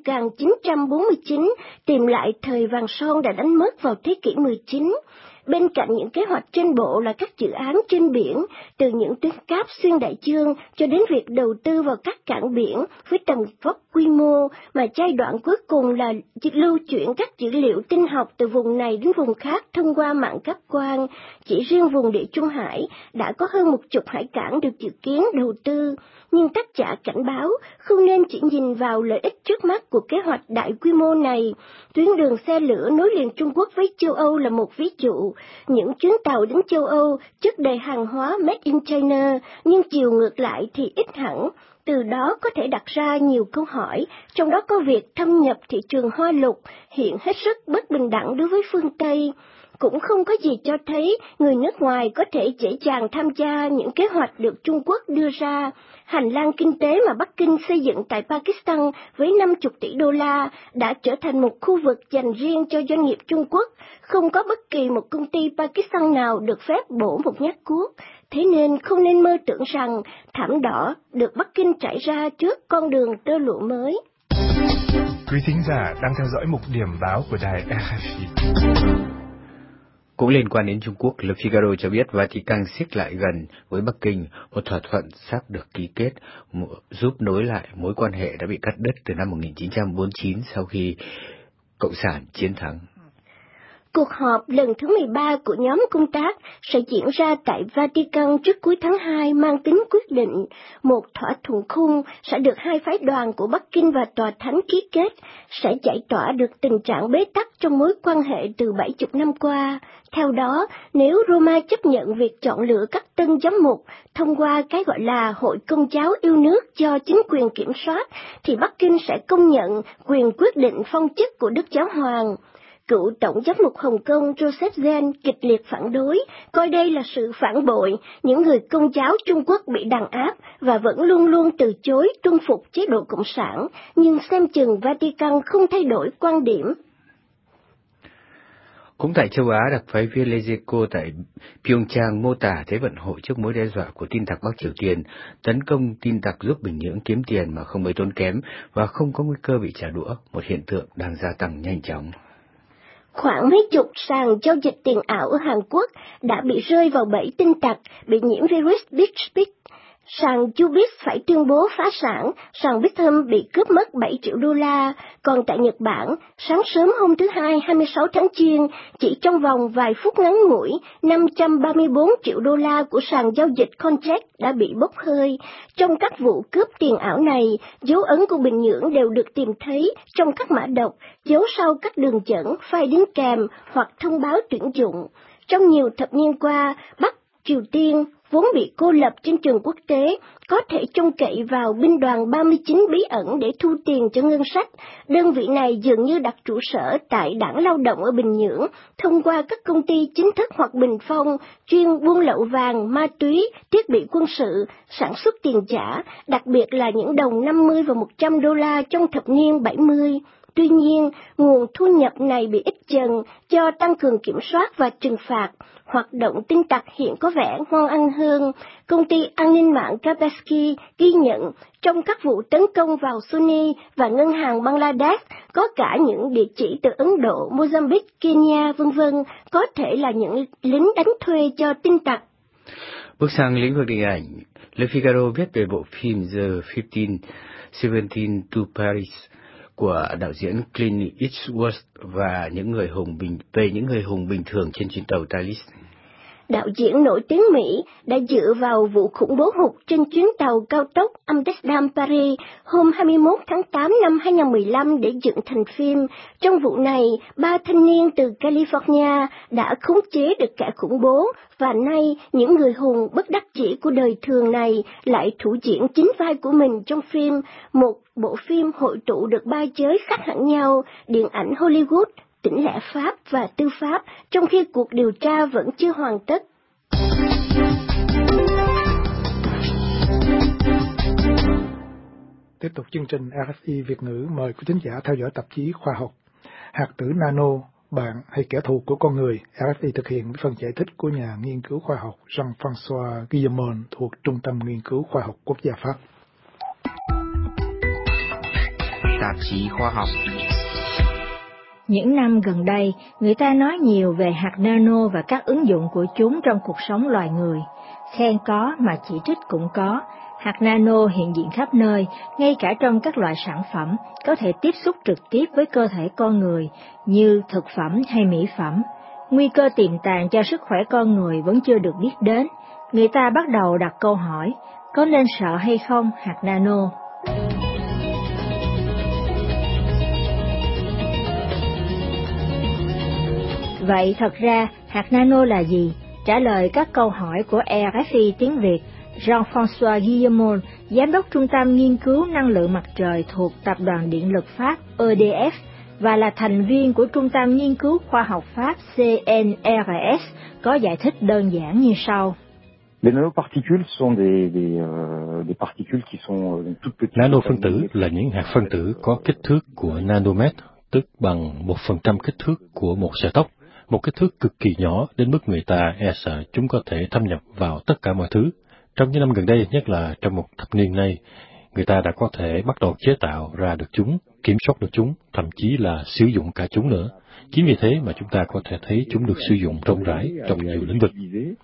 1949, tìm lại thời vàng son đã đánh mất vào thế kỷ 19. Bên cạnh những kế hoạch trên bộ là các dự án trên biển, từ những tuyến cáp xuyên đại dương cho đến việc đầu tư vào các cảng biển với tầm vóc quy mô, mà giai đoạn cuối cùng là lưu chuyển các dữ liệu tinh học từ vùng này đến vùng khác thông qua mạng cáp quang. Chỉ riêng vùng Địa Trung Hải đã có hơn 10 hải cảng được dự kiến đầu tư, nhưng tác giả cảnh báo không nên chỉ nhìn vào lợi ích trước mắt của kế hoạch đại quy mô này. Tuyến đường xe lửa nối liền Trung Quốc với châu Âu là một ví dụ. Những chuyến tàu đến châu Âu chất đầy hàng hóa made in China, nhưng chiều ngược lại thì ít hẳn. Từ đó có thể đặt ra nhiều câu hỏi, trong đó có việc thâm nhập thị trường Hoa Lục hiện hết sức bất bình đẳng đối với phương Tây. cũng không có gì cho thấy người nước ngoài có thể dễ dàng tham gia những kế hoạch được Trung Quốc đưa ra. Hành lang kinh tế mà Bắc Kinh xây dựng tại Pakistan với 50 tỷ đô la đã trở thành một khu vực dành riêng cho doanh nghiệp Trung Quốc, không có bất kỳ một công ty Pakistan nào được phép bổ một nhát cuốc. Thế nên không nên mơ tưởng rằng thảm đỏ được Bắc Kinh trải ra trước con đường tơ lụa mới. Quý thính giả đang theo dõi mục điểm báo của đài RFI. Cũng liên quan đến Trung Quốc, Le Figaro cho biết Vatican siết lại gần với Bắc Kinh một thỏa thuận sắp được ký kết giúp nối lại mối quan hệ đã bị cắt đứt từ năm 1949 sau khi Cộng sản chiến thắng. Cuộc họp lần thứ 13 của nhóm công tác sẽ diễn ra tại Vatican trước cuối tháng 2 mang tính quyết định. Một thỏa thuận khung sẽ được hai phái đoàn của Bắc Kinh và Tòa Thánh ký kết, sẽ giải tỏa được tình trạng bế tắc trong mối quan hệ từ 70 năm qua. Theo đó, nếu Roma chấp nhận việc chọn lựa các tân giám mục thông qua cái gọi là Hội Công giáo yêu nước do chính quyền kiểm soát, thì Bắc Kinh sẽ công nhận quyền quyết định phong chức của Đức Giáo Hoàng. Cựu Tổng giám mục Hồng Kông Joseph Zen kịch liệt phản đối, coi đây là sự phản bội những người Công giáo Trung Quốc bị đàn áp và vẫn luôn luôn từ chối tuân phục chế độ Cộng sản, nhưng xem chừng Vatican không thay đổi quan điểm. Cũng tại châu Á, đặc phái viên Lê Giê-cô tại Pyeongchang mô tả Thế vận hội trước mối đe dọa của tin tặc Bắc Triều Tiên, tấn công tin tặc giúp Bình Nhưỡng kiếm tiền mà không mấy tốn kém và không có nguy cơ bị trả đũa, một hiện tượng đang gia tăng nhanh chóng. Khoảng mấy chục sàn giao dịch tiền ảo ở Hàn Quốc đã bị rơi vào bẫy tin tặc, bị nhiễm virus BitSpeed. Sàn Jubit phải tuyên bố phá sản, sàn Bithumb bị cướp mất 7 triệu đô la, còn tại Nhật Bản, sáng sớm hôm thứ Hai 26 tháng Giêng, chỉ trong vòng vài phút ngắn ngủi, 534 triệu đô la của sàn giao dịch Coincheck đã bị bốc hơi. Trong các vụ cướp tiền ảo này, dấu ấn của Bình Nhưỡng đều được tìm thấy trong các mã độc, dấu sau các đường dẫn, file đính kèm hoặc thông báo tuyển dụng. Trong nhiều thập niên qua, Bắc Triều Tiên vốn bị cô lập trên trường quốc tế, có thể trông cậy vào binh đoàn 39 bí ẩn để thu tiền cho ngân sách. Đơn vị này dường như đặt trụ sở tại Đảng Lao động ở Bình Nhưỡng, thông qua các công ty chính thức hoặc bình phong, chuyên buôn lậu vàng, ma túy, thiết bị quân sự, sản xuất tiền giả, đặc biệt là những đồng 50 và 100 đô la trong thập niên 70. Tuy nhiên, nguồn thu nhập này bị ít dần do tăng cường kiểm soát và trừng phạt. Hoạt động tin tặc hiện có vẻ ngon ăn hơn. Công ty an ninh mạng Kaspersky ghi nhận trong các vụ tấn công vào Sony và ngân hàng Bangladesh có cả những địa chỉ từ Ấn Độ, Mozambique, Kenya, v.v. có thể là những lính đánh thuê cho tin tặc. Bước sang lĩnh vực điện ảnh, Le Figaro viết về bộ phim The 15-17 to Paris của đạo diễn Clint Eastwood và những người hùng bình thường trên chuyến tàu Thalys. Đạo diễn nổi tiếng Mỹ đã dựa vào vụ khủng bố hụt trên chuyến tàu cao tốc Amsterdam-Paris hôm 21 tháng 8 năm 2015 để dựng thành phim. Trong vụ này, 3 thanh niên từ California đã khống chế được kẻ khủng bố, và nay những người hùng bất đắc dĩ của đời thường này lại thủ diễn chính vai của mình trong phim, một bộ phim hội tụ được 3 giới khác hẳn nhau, điện ảnh Hollywood, tỉnh lẻ Pháp và tư Pháp, trong khi cuộc điều tra vẫn chưa hoàn tất. Tiếp tục chương trình RFI Việt ngữ, mời quý thính giả theo dõi tạp chí khoa học Hạt tử nano, bạn hay kẻ thù của con người. RFI thực hiện với phần giải thích của nhà nghiên cứu khoa học Jean-François Guillemot thuộc Trung tâm Nghiên cứu Khoa học Quốc gia Pháp. Tạp chí khoa học. Những năm gần đây, người ta nói nhiều về hạt nano và các ứng dụng của chúng trong cuộc sống loài người. Khen có mà chỉ trích cũng có. Hạt nano hiện diện khắp nơi, ngay cả trong các loại sản phẩm có thể tiếp xúc trực tiếp với cơ thể con người như thực phẩm hay mỹ phẩm. Nguy cơ tiềm tàng cho sức khỏe con người vẫn chưa được biết đến. Người ta bắt đầu đặt câu hỏi, có nên sợ hay không hạt nano? Vậy thật ra, hạt nano là gì? Trả lời các câu hỏi của RFI tiếng Việt, Jean-François Guillemot, Giám đốc Trung tâm Nghiên cứu Năng lượng Mặt trời thuộc Tập đoàn Điện lực Pháp EDF, và là thành viên của Trung tâm Nghiên cứu Khoa học Pháp CNRS, có giải thích đơn giản như sau. Nano phân tử là những hạt phân tử có kích thước của nanomet, tức bằng 1% kích thước của một sợi tóc, một kích thước cực kỳ nhỏ đến mức người ta e sợ chúng có thể thâm nhập vào tất cả mọi thứ. Trong những năm gần đây, nhất là trong một thập niên nay, người ta đã có thể bắt đầu chế tạo ra được chúng, kiểm soát được chúng, thậm chí là sử dụng cả chúng nữa. Chính vì thế mà chúng ta có thể thấy chúng được sử dụng rộng rãi trong nhiều lĩnh vực.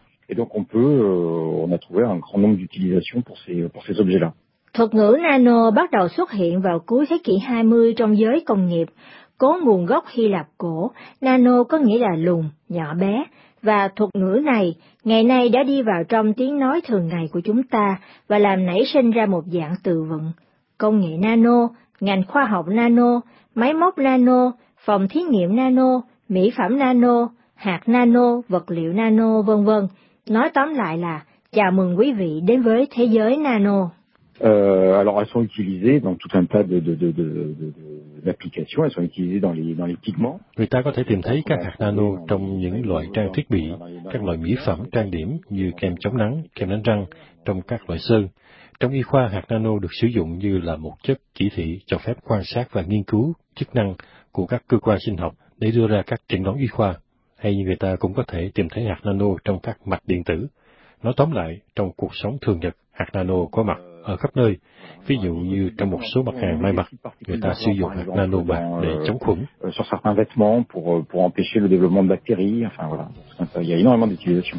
Thuật ngữ nano bắt đầu xuất hiện vào cuối thế kỷ 20 trong giới công nghiệp. Có nguồn gốc Hy Lạp cổ, nano có nghĩa là lùn, nhỏ bé, và thuật ngữ này ngày nay đã đi vào trong tiếng nói thường ngày của chúng ta và làm nảy sinh ra một dạng từ vựng. Công nghệ nano, ngành khoa học nano, máy móc nano, phòng thí nghiệm nano, mỹ phẩm nano, hạt nano, vật liệu nano, v.v. Nói tóm lại là chào mừng quý vị đến với thế giới nano. Alors elles sont utilisées dans tout un tas d'applications, elles sont utilisées dans les pigments. Người ta có thể tìm thấy các hạt nano trong những loại trang thiết bị, các loại mỹ phẩm trang điểm như kem chống nắng, kem đánh răng, trong các loại sơn. Trong y khoa, hạt nano được sử dụng như là một chất chỉ thị cho phép quan sát và nghiên cứu chức năng của các cơ quan sinh học để đưa ra các chẩn đoán y khoa. Hay như người ta cũng có thể tìm thấy hạt nano trong các mạch điện tử. Nói tóm lại, trong cuộc sống thường nhật, hạt nano có mặt ở khắp nơi. Ví dụ như trong một số mặt hàng may mặc, người ta sử dụng hạt nano bạc để chống khuẩn. Sur certains vêtements pour empêcher le développement de bactéries, enfin voilà, il y a énormément d'utilisation.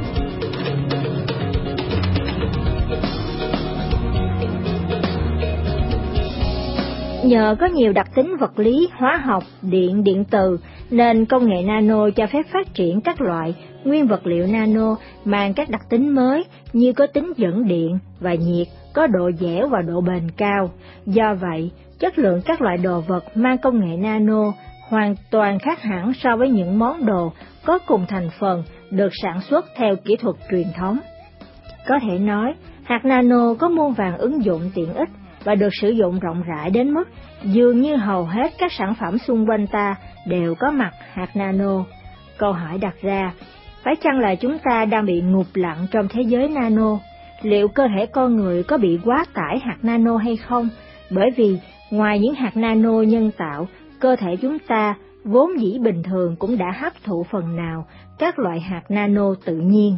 Nhờ có nhiều đặc tính vật lý, hóa học, điện từ, nên công nghệ nano cho phép phát triển các loại nguyên vật liệu nano mang các đặc tính mới như có tính dẫn điện và nhiệt, có độ dẻo và độ bền cao. Do vậy, chất lượng các loại đồ vật mang công nghệ nano hoàn toàn khác hẳn so với những món đồ có cùng thành phần được sản xuất theo kỹ thuật truyền thống. Có thể nói, hạt nano có muôn vàn ứng dụng tiện ích và được sử dụng rộng rãi đến mức dường như hầu hết các sản phẩm xung quanh ta đều có mặt hạt nano. Câu hỏi đặt ra, phải chăng là chúng ta đang bị ngụp lặn trong thế giới nano? Liệu cơ thể con người có bị quá tải hạt nano hay không? Bởi vì ngoài những hạt nano nhân tạo, cơ thể chúng ta vốn dĩ bình thường cũng đã hấp thụ phần nào các loại hạt nano tự nhiên.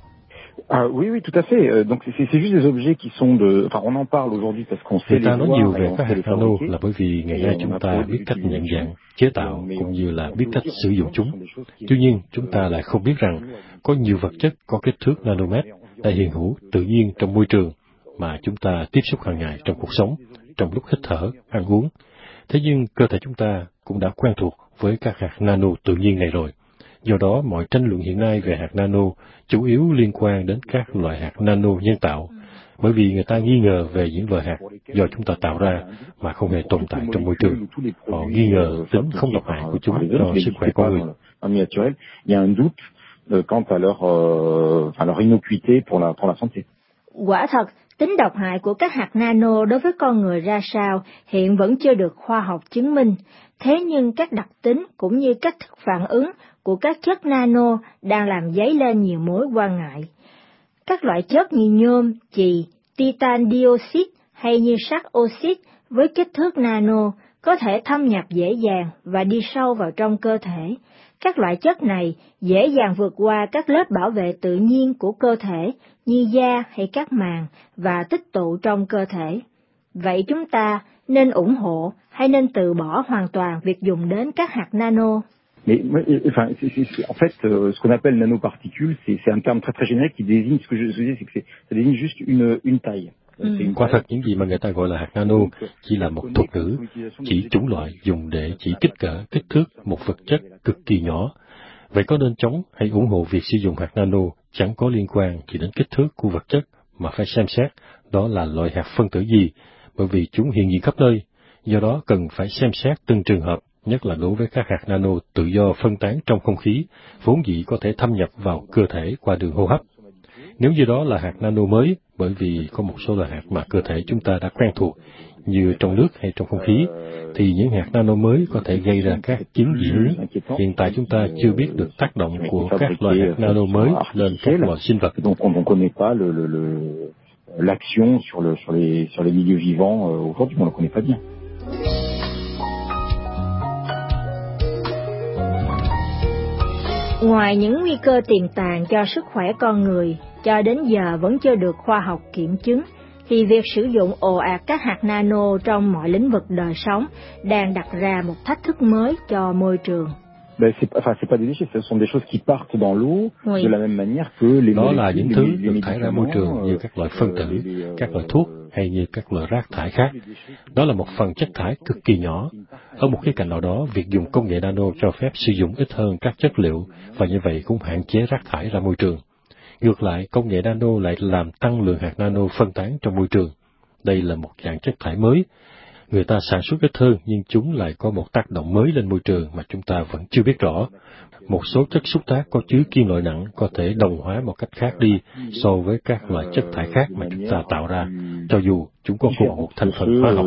Oui, tout à fait. Donc c'est juste des objets qui sont enfin on en parle aujourd'hui parce qu'on sait les voir. Người ta nói nhiều về các hạt nano là bởi vì ngày nay chúng ta biết cách nhận dạng, chế tạo cũng như là biết cách sử dụng chúng. Tuy nhiên, chúng ta lại không biết rằng có nhiều vật chất có kích thước nanomet đã hiện hữu tự nhiên trong môi trường mà chúng ta tiếp xúc hàng ngày trong cuộc sống, trong lúc hít thở, ăn uống. Thế nhưng cơ thể chúng ta cũng đã quen thuộc với các hạt nano tự nhiên này rồi. Do đó, mọi tranh luận hiện nay về hạt nano chủ yếu liên quan đến các loại hạt nano nhân tạo, bởi vì người ta nghi ngờ về những loại hạt do chúng ta tạo ra mà không hề tồn tại trong môi trường. Họ nghi ngờ tính không độc hại của chúng cho sức khỏe con người. Il y a un doute quant à leur innocuité pour la santé. Quả thật, tính độc hại của các hạt nano đối với con người ra sao hiện vẫn chưa được khoa học chứng minh. Thế nhưng các đặc tính cũng như cách thức phản ứng của các chất nano đang làm dấy lên nhiều mối quan ngại. Các loại chất như nhôm, chì, titan dioxide hay như sắt oxide với kích thước nano có thể thâm nhập dễ dàng và đi sâu vào trong cơ thể. Các loại chất này dễ dàng vượt qua các lớp bảo vệ tự nhiên của cơ thể như da hay các màng và tích tụ trong cơ thể. Vậy chúng ta nên ủng hộ hay nên từ bỏ hoàn toàn việc dùng đến các hạt nano? En fait, ce qu'on appelle nanoparticules, c'est un terme très très générique qui désigne, ce que je disais, c'est que ça désigne juste une taille. Quả thật, những gì mà người ta gọi là hạt nano chỉ là một thuật ngữ, chỉ chủng loại dùng để chỉ kích cỡ, kích thước một vật chất cực kỳ nhỏ. Vậy có nên chống hay ủng hộ việc sử dụng hạt nano chẳng có liên quan chỉ đến kích thước của vật chất, mà phải xem xét đó là loại hạt phân tử gì, bởi vì chúng hiện diện khắp nơi. Do đó cần phải xem xét từng trường hợp, nhất là đối với các hạt nano tự do phân tán trong không khí, vốn dĩ có thể thâm nhập vào cơ thể qua đường hô hấp. Nếu như đó là hạt nano mới, bởi vì có một số loại hạt mà cơ thể chúng ta đã quen thuộc, như trong nước hay trong không khí, thì những hạt nano mới có thể gây ra các chứng diễn. Hiện tại chúng ta chưa biết được tác động của các loại hạt nano mới lên các loài sinh vật. L'action sur les milieux vivants aujourd'hui, on ne connaît pas bien. Ngoài những nguy cơ tiềm tàng cho sức khỏe con người, cho đến giờ vẫn chưa được khoa học kiểm chứng, thì việc sử dụng ồ ạt các hạt nano trong mọi lĩnh vực đời sống đang đặt ra một thách thức mới cho môi trường. C'est pas des déchets, ce sont des choses qui partent dans l'eau de la même manière que les Đó là những thứ được thải ra môi trường như các loại phân tử, các loại thuốc hay như các loại rác thải khác. Đó là một phần chất thải cực kỳ nhỏ. Ở một khía cạnh nào đó, việc dùng công nghệ nano cho phép sử dụng ít hơn các chất liệu và như vậy cũng hạn chế rác thải ra môi trường. Ngược lại, công nghệ nano lại làm tăng lượng hạt nano phân tán trong môi trường. Đây là một dạng chất thải mới. Người ta sản xuất ít hơn nhưng chúng lại có một tác động mới lên môi trường mà chúng ta vẫn chưa biết rõ. Một số chất xúc tác có chứa kim loại nặng có thể đồng hóa một cách khác đi so với các loại chất thải khác mà chúng ta tạo ra, cho dù chúng có cùng một thành phần hóa học.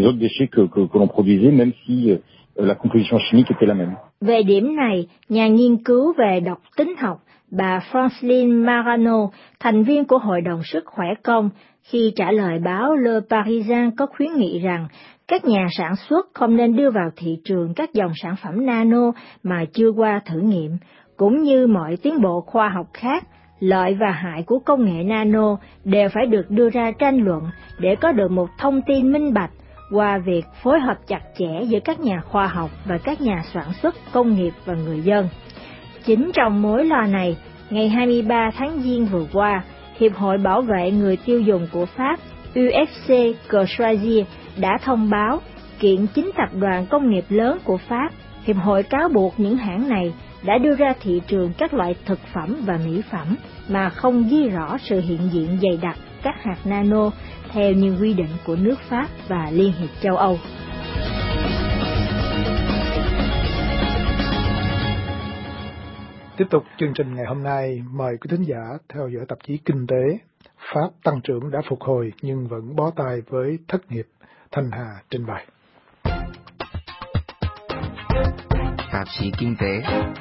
Về điểm này, nhà nghiên cứu về độc tính học bà Francine Marano, thành viên của Hội đồng Sức khỏe công, khi trả lời báo Le Parisien có khuyến nghị rằng các nhà sản xuất không nên đưa vào thị trường các dòng sản phẩm nano mà chưa qua thử nghiệm. Cũng như mọi tiến bộ khoa học khác, lợi và hại của công nghệ nano đều phải được đưa ra tranh luận để có được một thông tin minh bạch qua việc phối hợp chặt chẽ giữa các nhà khoa học và các nhà sản xuất công nghiệp và người dân. Chính trong mối lo này, ngày 23 tháng Giêng vừa qua, Hiệp hội Bảo vệ Người tiêu dùng của Pháp UFC Choisir đã thông báo kiện chính tập đoàn công nghiệp lớn của Pháp. Hiệp hội cáo buộc những hãng này đã đưa ra thị trường các loại thực phẩm và mỹ phẩm mà không ghi rõ sự hiện diện dày đặc các hạt nano theo như quy định của nước Pháp và Liên hiệp châu Âu. Tiếp tục chương trình ngày hôm nay, mời quý thính giả theo dõi tạp chí Kinh tế. Pháp tăng trưởng đã phục hồi nhưng vẫn bó tay với thất nghiệp. Thanh Hà trình bày. Tạp chí Kinh tế.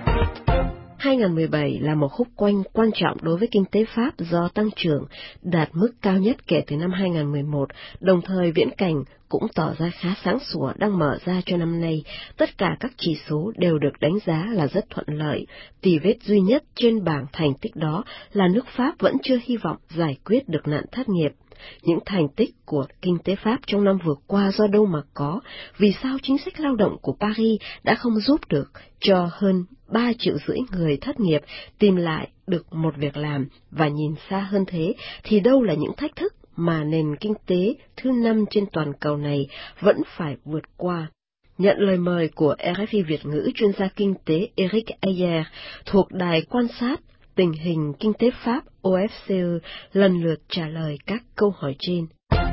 2017 là một khúc quanh quan trọng đối với kinh tế Pháp do tăng trưởng đạt mức cao nhất kể từ năm 2011, đồng thời viễn cảnh cũng tỏ ra khá sáng sủa đang mở ra cho năm nay. Tất cả các chỉ số đều được đánh giá là rất thuận lợi. Tì vết duy nhất trên bảng thành tích đó là nước Pháp vẫn chưa hy vọng giải quyết được nạn thất nghiệp. Những thành tích của kinh tế Pháp trong năm vừa qua do đâu mà có, vì sao chính sách lao động của Paris đã không giúp được cho hơn 3,5 triệu người thất nghiệp tìm lại được một việc làm, và nhìn xa hơn thế thì đâu là những thách thức mà nền kinh tế thứ 5 trên toàn cầu này vẫn phải vượt qua. Nhận lời mời của RFI Việt ngữ, chuyên gia kinh tế Eric Ayer thuộc Đài quan sát tình hình kinh tế Pháp OFCE lần lượt trả lời các câu hỏi trên.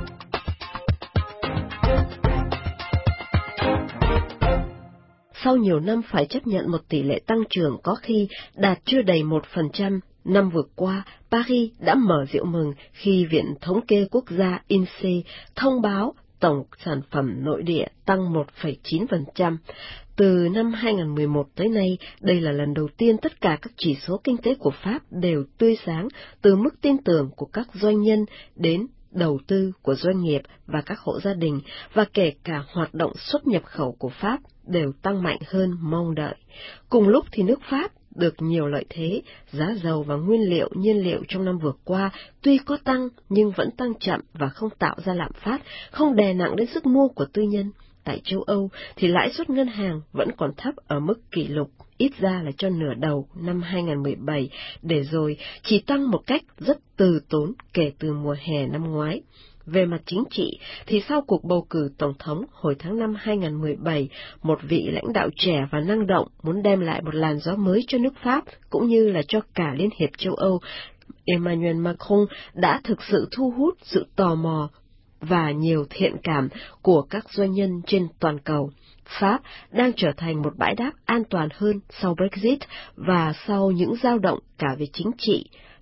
Sau nhiều năm phải chấp nhận một tỷ lệ tăng trưởng có khi đạt chưa đầy 1%, năm vừa qua, Paris đã mở rượu mừng khi Viện Thống kê Quốc gia INSEE thông báo tổng sản phẩm nội địa tăng 1,9%. Từ năm 2011 tới nay, đây là lần đầu tiên tất cả các chỉ số kinh tế của Pháp đều tươi sáng, từ mức tin tưởng của các doanh nhân đến đầu tư của doanh nghiệp và các hộ gia đình, và kể cả hoạt động xuất nhập khẩu của Pháp đều tăng mạnh hơn mong đợi. Cùng lúc thì nước Pháp được nhiều lợi thế, giá dầu và nguyên liệu nhiên liệu trong năm vừa qua tuy có tăng nhưng vẫn tăng chậm và không tạo ra lạm phát, không đè nặng đến sức mua của tư nhân. Tại châu Âu thì lãi suất ngân hàng vẫn còn thấp ở mức kỷ lục, ít ra là cho nửa đầu năm 2017, để rồi chỉ tăng một cách rất từ tốn kể từ mùa hè năm ngoái. Về mặt chính trị, thì sau cuộc bầu cử tổng thống hồi tháng 5 2017, một vị lãnh đạo trẻ và năng động muốn đem lại một làn gió mới cho nước Pháp, cũng như là cho cả Liên hiệp châu Âu, Emmanuel Macron đã thực sự thu hút sự tò mò và nhiều thiện cảm của các doanh nhân trên toàn cầu. Pháp đang trở thành một bãi đáp an toàn hơn sau Brexit và sau những dao động cả về chính trị,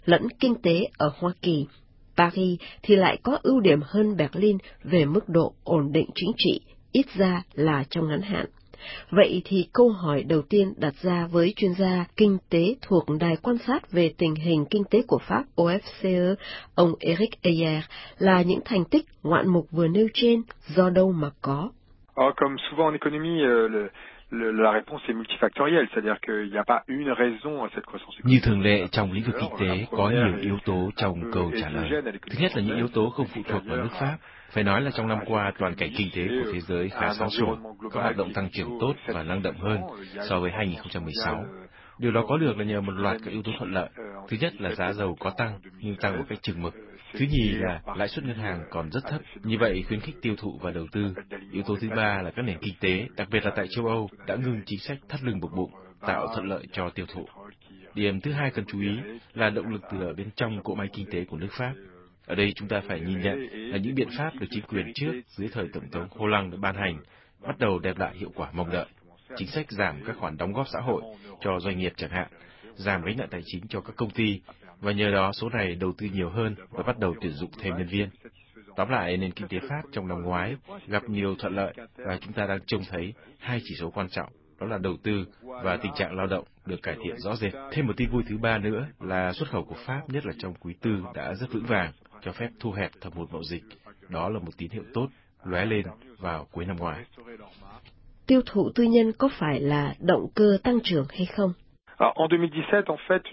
lẫn kinh tế ở Hoa Kỳ. Paris thì lại có ưu điểm hơn Berlin về mức độ ổn định chính trị, ít ra là trong ngắn hạn. Vậy thì câu hỏi đầu tiên đặt ra với chuyên gia kinh tế thuộc Đài quan sát về tình hình kinh tế của Pháp OFCE, ông Eric Heyer, là những thành tích ngoạn mục vừa nêu trên do đâu mà có? Comme souvent en économie, la réponse est multifactorielle, c'est-à-dire qu'il n'y a pas une raison à cette croissance économique. Như thường lệ trong lĩnh vực kinh tế có nhiều yếu tố trong câu trả lời. Thứ nhất là những yếu tố không phụ thuộc vào nước Pháp. Phải nói là trong năm qua, toàn cảnh kinh tế của thế giới khá sáng sủa, có hoạt động tăng trưởng tốt và năng động hơn so với 2016. Điều đó có được là nhờ một loạt các yếu tố thuận lợi. Thứ nhất là giá dầu có tăng, nhưng tăng một cách chừng mực. Thứ nhì là lãi suất ngân hàng còn rất thấp, như vậy khuyến khích tiêu thụ và đầu tư. Yếu tố thứ ba là các nền kinh tế, đặc biệt là tại châu Âu, đã ngưng chính sách thắt lưng buộc bụng, tạo thuận lợi cho tiêu thụ. Điểm thứ hai cần chú ý là động lực từ ở bên trong cỗ máy kinh tế của nước Pháp. Ở đây chúng ta phải nhìn nhận là những biện pháp được chính quyền trước dưới thời Tổng thống Hollande ban hành bắt đầu đem lại hiệu quả mong đợi. Chính sách giảm các khoản đóng góp xã hội cho doanh nghiệp chẳng hạn, giảm gánh nặng tài chính cho các công ty, và nhờ đó số này đầu tư nhiều hơn và bắt đầu tuyển dụng thêm nhân viên. Tóm lại, nền kinh tế Pháp trong năm ngoái gặp nhiều thuận lợi và chúng ta đang trông thấy hai chỉ số quan trọng, đó là đầu tư và tình trạng lao động được cải thiện rõ rệt. Thêm một tin vui thứ ba nữa là xuất khẩu của Pháp, nhất là trong quý tư, đã rất vững vàng, cho phép thu hẹp thâm hụt mậu dịch. Đó là một tín hiệu tốt lóe lên vào cuối năm ngoái. Tiêu thụ tư nhân có phải là động cơ tăng trưởng hay không? En 2017, en fait,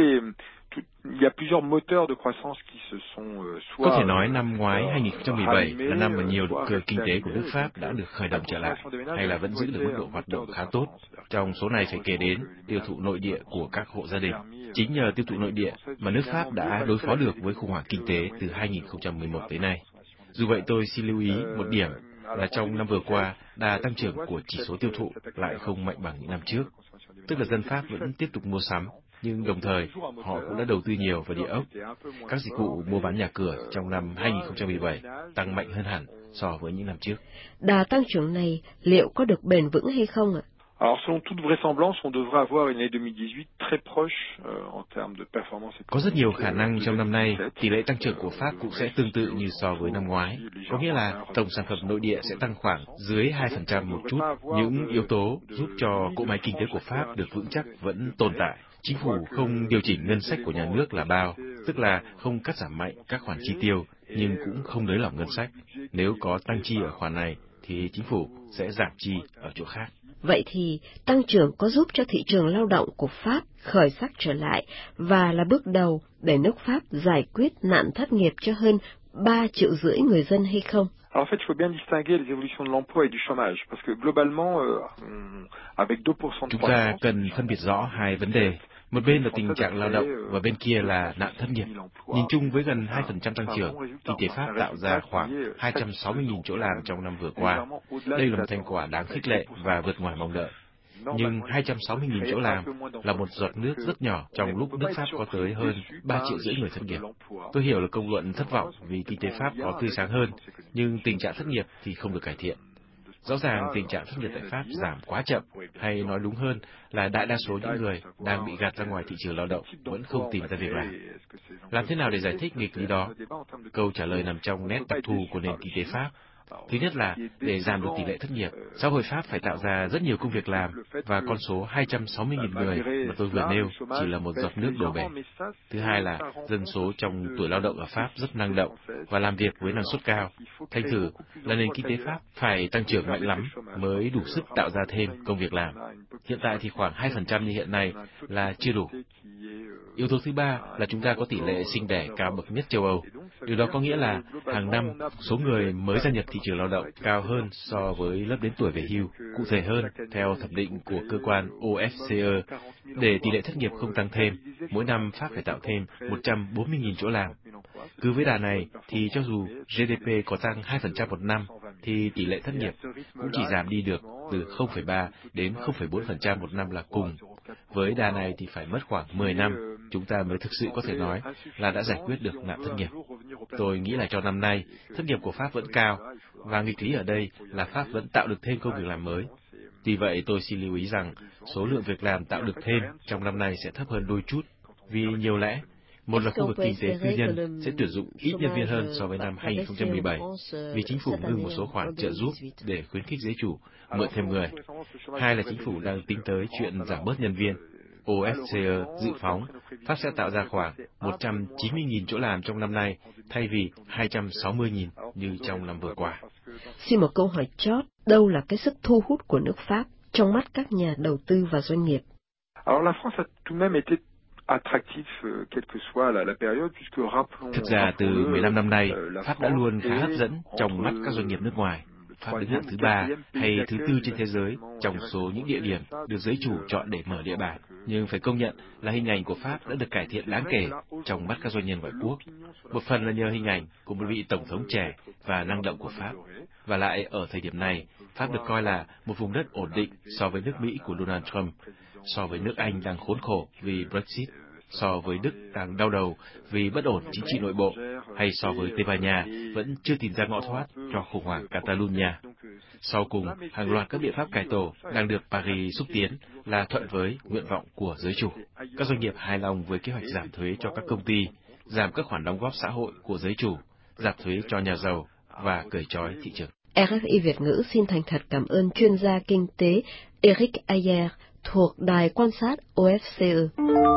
il y a plusieurs moteurs de croissance qui se sont soit... Có thể nói năm ngoái 2017 là năm mà nhiều động cơ kinh tế của nước Pháp đã được khởi động trở lại, hay là vẫn giữ được mức độ hoạt động khá tốt. Trong số này phải kể đến tiêu thụ nội địa của các hộ gia đình. Chính nhờ tiêu thụ nội địa mà nước Pháp đã đối phó được với khủng hoảng kinh tế từ 2011 tới nay. Dù vậy, tôi xin lưu ý một điểm là trong năm vừa qua, đà tăng trưởng của chỉ số tiêu thụ lại không mạnh bằng những năm trước. Tức là dân Pháp vẫn tiếp tục mua sắm, nhưng đồng thời họ cũng đã đầu tư nhiều vào địa ốc. Các dịch vụ mua bán nhà cửa trong năm 2017 tăng mạnh hơn hẳn so với những năm trước. Đà tăng trưởng này liệu có được bền vững hay không ạ? Alors, selon toute vraisemblance, on devrait avoir une année 2018 très proche en termes de performance. Có rất nhiều khả năng trong năm nay, tỷ lệ tăng trưởng của Pháp cũng sẽ tương tự như so với năm ngoái. Có nghĩa là tổng sản phẩm nội địa sẽ tăng khoảng dưới 2% một chút. Những yếu tố giúp cho cỗ máy kinh tế của Pháp được vững chắc vẫn tồn tại. Chính phủ không điều chỉnh ngân sách của nhà nước là bao, tức là không cắt giảm mạnh các khoản chi tiêu, nhưng cũng không nới lỏng ngân sách. Nếu có tăng chi ở khoản này, thì chính phủ sẽ giảm chi ở chỗ khác. Vậy thì tăng trưởng có giúp cho thị trường lao động của Pháp khởi sắc trở lại và là bước đầu để nước Pháp giải quyết nạn thất nghiệp cho hơn 3,5 triệu người dân hay không? Alors en fait, il faut bien distinguer les évolutions de l'emploi et du chômage, parce que globalement, avec 2% de chúng ta cần phân biệt rõ hai vấn đề. Một bên là tình trạng lao động và bên kia là nạn thất nghiệp. Nhìn chung với gần 2% tăng trưởng, kinh tế Pháp tạo ra khoảng 260.000 chỗ làm trong năm vừa qua. Đây là một thành quả đáng khích lệ và vượt ngoài mong đợi. Nhưng 260.000 chỗ làm là một giọt nước rất nhỏ trong lúc nước Pháp có tới hơn 3,5 triệu người thất nghiệp. Tôi hiểu là công luận thất vọng vì kinh tế Pháp có tươi sáng hơn, nhưng tình trạng thất nghiệp thì không được cải thiện. Rõ ràng tình trạng thất nghiệp tại Pháp giảm quá chậm, hay nói đúng hơn là đại đa số những người đang bị gạt ra ngoài thị trường lao động vẫn không tìm ra việc làm. Làm thế nào để giải thích nghịch lý đó? Câu trả lời nằm trong nét đặc thù của nền kinh tế Pháp. Thứ nhất là để giảm được tỷ lệ thất nghiệp, xã hội Pháp phải tạo ra rất nhiều công việc làm, và con số 260.000 người mà tôi vừa nêu chỉ là một giọt nước đổ bể. Thứ hai là dân số trong tuổi lao động ở Pháp rất năng động và làm việc với năng suất cao. Thành thử là nền kinh tế Pháp phải tăng trưởng mạnh lắm mới đủ sức tạo ra thêm công việc làm. Hiện tại thì khoảng 2% như hiện nay là chưa đủ. Yếu tố thứ ba là chúng ta có tỷ lệ sinh đẻ cao bậc nhất châu Âu. Điều đó có nghĩa là hàng năm số người mới gia nhập thị trường lao động cao hơn so với lớp đến tuổi về hưu. Cụ thể hơn, theo thẩm định của cơ quan OFCE, để tỷ lệ thất nghiệp không tăng thêm, mỗi năm Pháp phải tạo thêm 140.000 chỗ làm. Cứ với đà này thì cho dù GDP có tăng 2% một năm, thì tỷ lệ thất nghiệp cũng chỉ giảm đi được từ 0,3 đến 0,4% một năm là cùng. Với đà này thì phải mất khoảng 10 năm, chúng ta mới thực sự có thể nói là đã giải quyết được nạn thất nghiệp. Tôi nghĩ là cho năm nay, thất nghiệp của Pháp vẫn cao, và nghịch lý ở đây là Pháp vẫn tạo được thêm công việc làm mới. Tuy vậy, tôi xin lưu ý rằng số lượng việc làm tạo được thêm trong năm nay sẽ thấp hơn đôi chút, vì nhiều lẽ Một là khu vực kinh tế tư nhân sẽ tuyển dụng ít nhân viên hơn so với năm 2017 vì chính phủ ngừng một số khoản trợ giúp để khuyến khích giới chủ mượn thêm người. Hai là chính phủ đang tính tới chuyện giảm bớt nhân viên. OFCE dự phóng Pháp sẽ tạo ra khoảng 190.000 chỗ làm trong năm nay thay vì 260.000 như trong năm vừa qua. Xin một câu hỏi chót, đâu là cái sức thu hút của nước Pháp trong mắt các nhà đầu tư và doanh nghiệp? Thực ra từ 15 năm nay, Pháp đã luôn khá hấp dẫn trong mắt các doanh nghiệp nước ngoài. Pháp đứng hạng thứ 3 hay thứ 4 trên thế giới trong số những địa điểm được giới chủ chọn để mở địa bàn. Nhưng phải công nhận là hình ảnh của Pháp đã được cải thiện đáng kể trong mắt các doanh nhân ngoại quốc. Một phần là nhờ hình ảnh của một vị tổng thống trẻ và năng động của Pháp. Và lại ở thời điểm này, Pháp được coi là một vùng đất ổn định so với nước Mỹ của Donald Trump, so với nước Anh đang khốn khổ vì Brexit, so với Đức đang đau đầu vì bất ổn chính trị nội bộ, hay so với Tây Ban Nha vẫn chưa tìm ra ngõ thoát cho khủng hoảng Catalonia. Sau cùng, hàng loạt các biện pháp cải tổ đang được Paris xúc tiến là thuận với nguyện vọng của giới chủ. Các doanh nghiệp hài lòng với kế hoạch giảm thuế cho các công ty, giảm các khoản đóng góp xã hội của giới chủ, giảm thuế cho nhà giàu và cởi trói thị trường. RFI Việt ngữ xin thành thật cảm ơn chuyên gia kinh tế Eric Ayer thuộc Đài quan sát OFCE.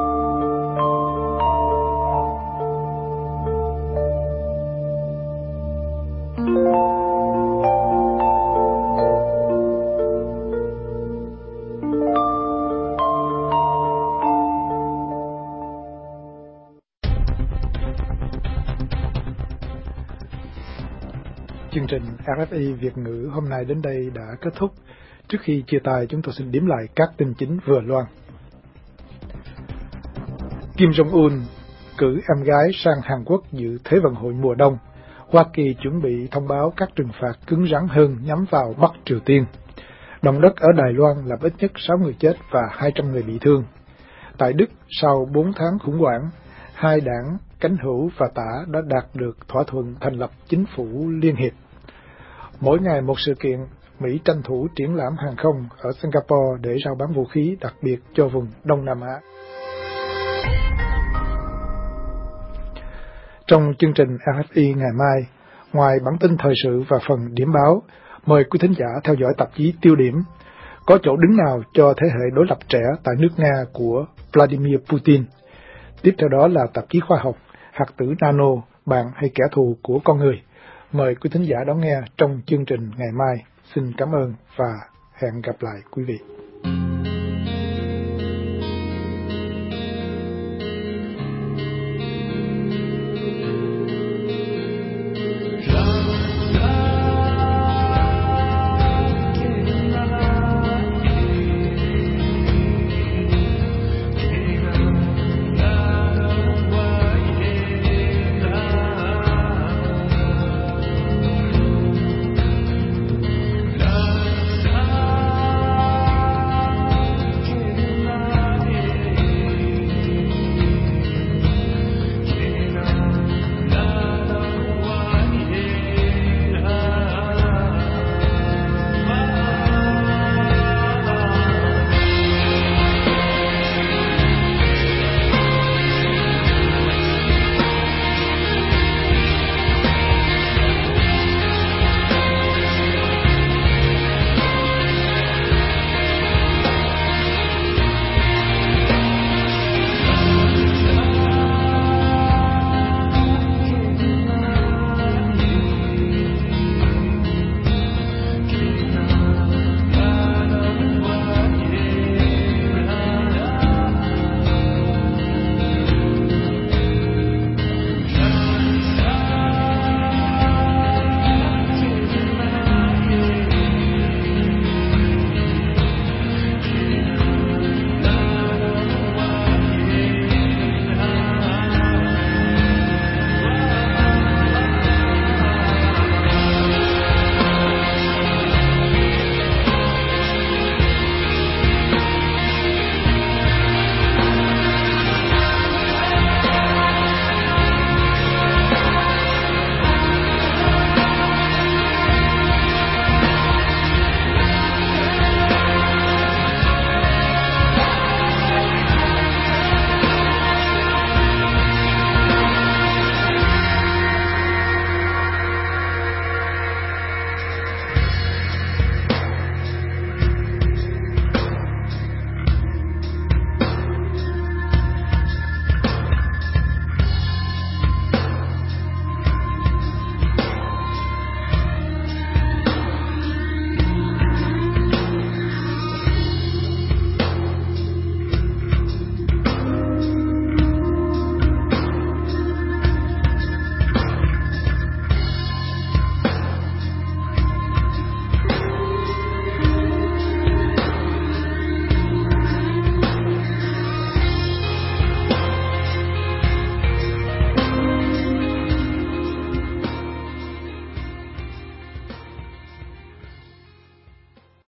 Chương trình RFI Việt ngữ hôm nay đến đây đã kết thúc. Trước khi chia tay, chúng tôi xin điểm lại các tin chính vừa loan. Kim Jong-un cử em gái sang Hàn Quốc dự Thế vận hội mùa đông. Hoa Kỳ chuẩn bị thông báo các trừng phạt cứng rắn hơn nhắm vào Bắc Triều Tiên. Động đất ở Đài Loan làm ít nhất 6 người chết và 200 người bị thương. Tại Đức, sau 4 tháng khủng hoảng, hai đảng cánh hữu và tả đã đạt được thỏa thuận thành lập chính phủ liên hiệp. Mỗi ngày một sự kiện, Mỹ tranh thủ triển lãm hàng không ở Singapore để rao bán vũ khí đặc biệt cho vùng Đông Nam Á. Trong chương trình RFI ngày mai, ngoài bản tin thời sự và phần điểm báo, mời quý thính giả theo dõi tạp chí Tiêu điểm. Có chỗ đứng nào cho thế hệ đối lập trẻ tại nước Nga của Vladimir Putin? Tiếp theo đó là tạp chí khoa học, hạt tử nano, bạn hay kẻ thù của con người. Mời quý thính giả đón nghe trong chương trình ngày mai. Xin cảm ơn và hẹn gặp lại quý vị.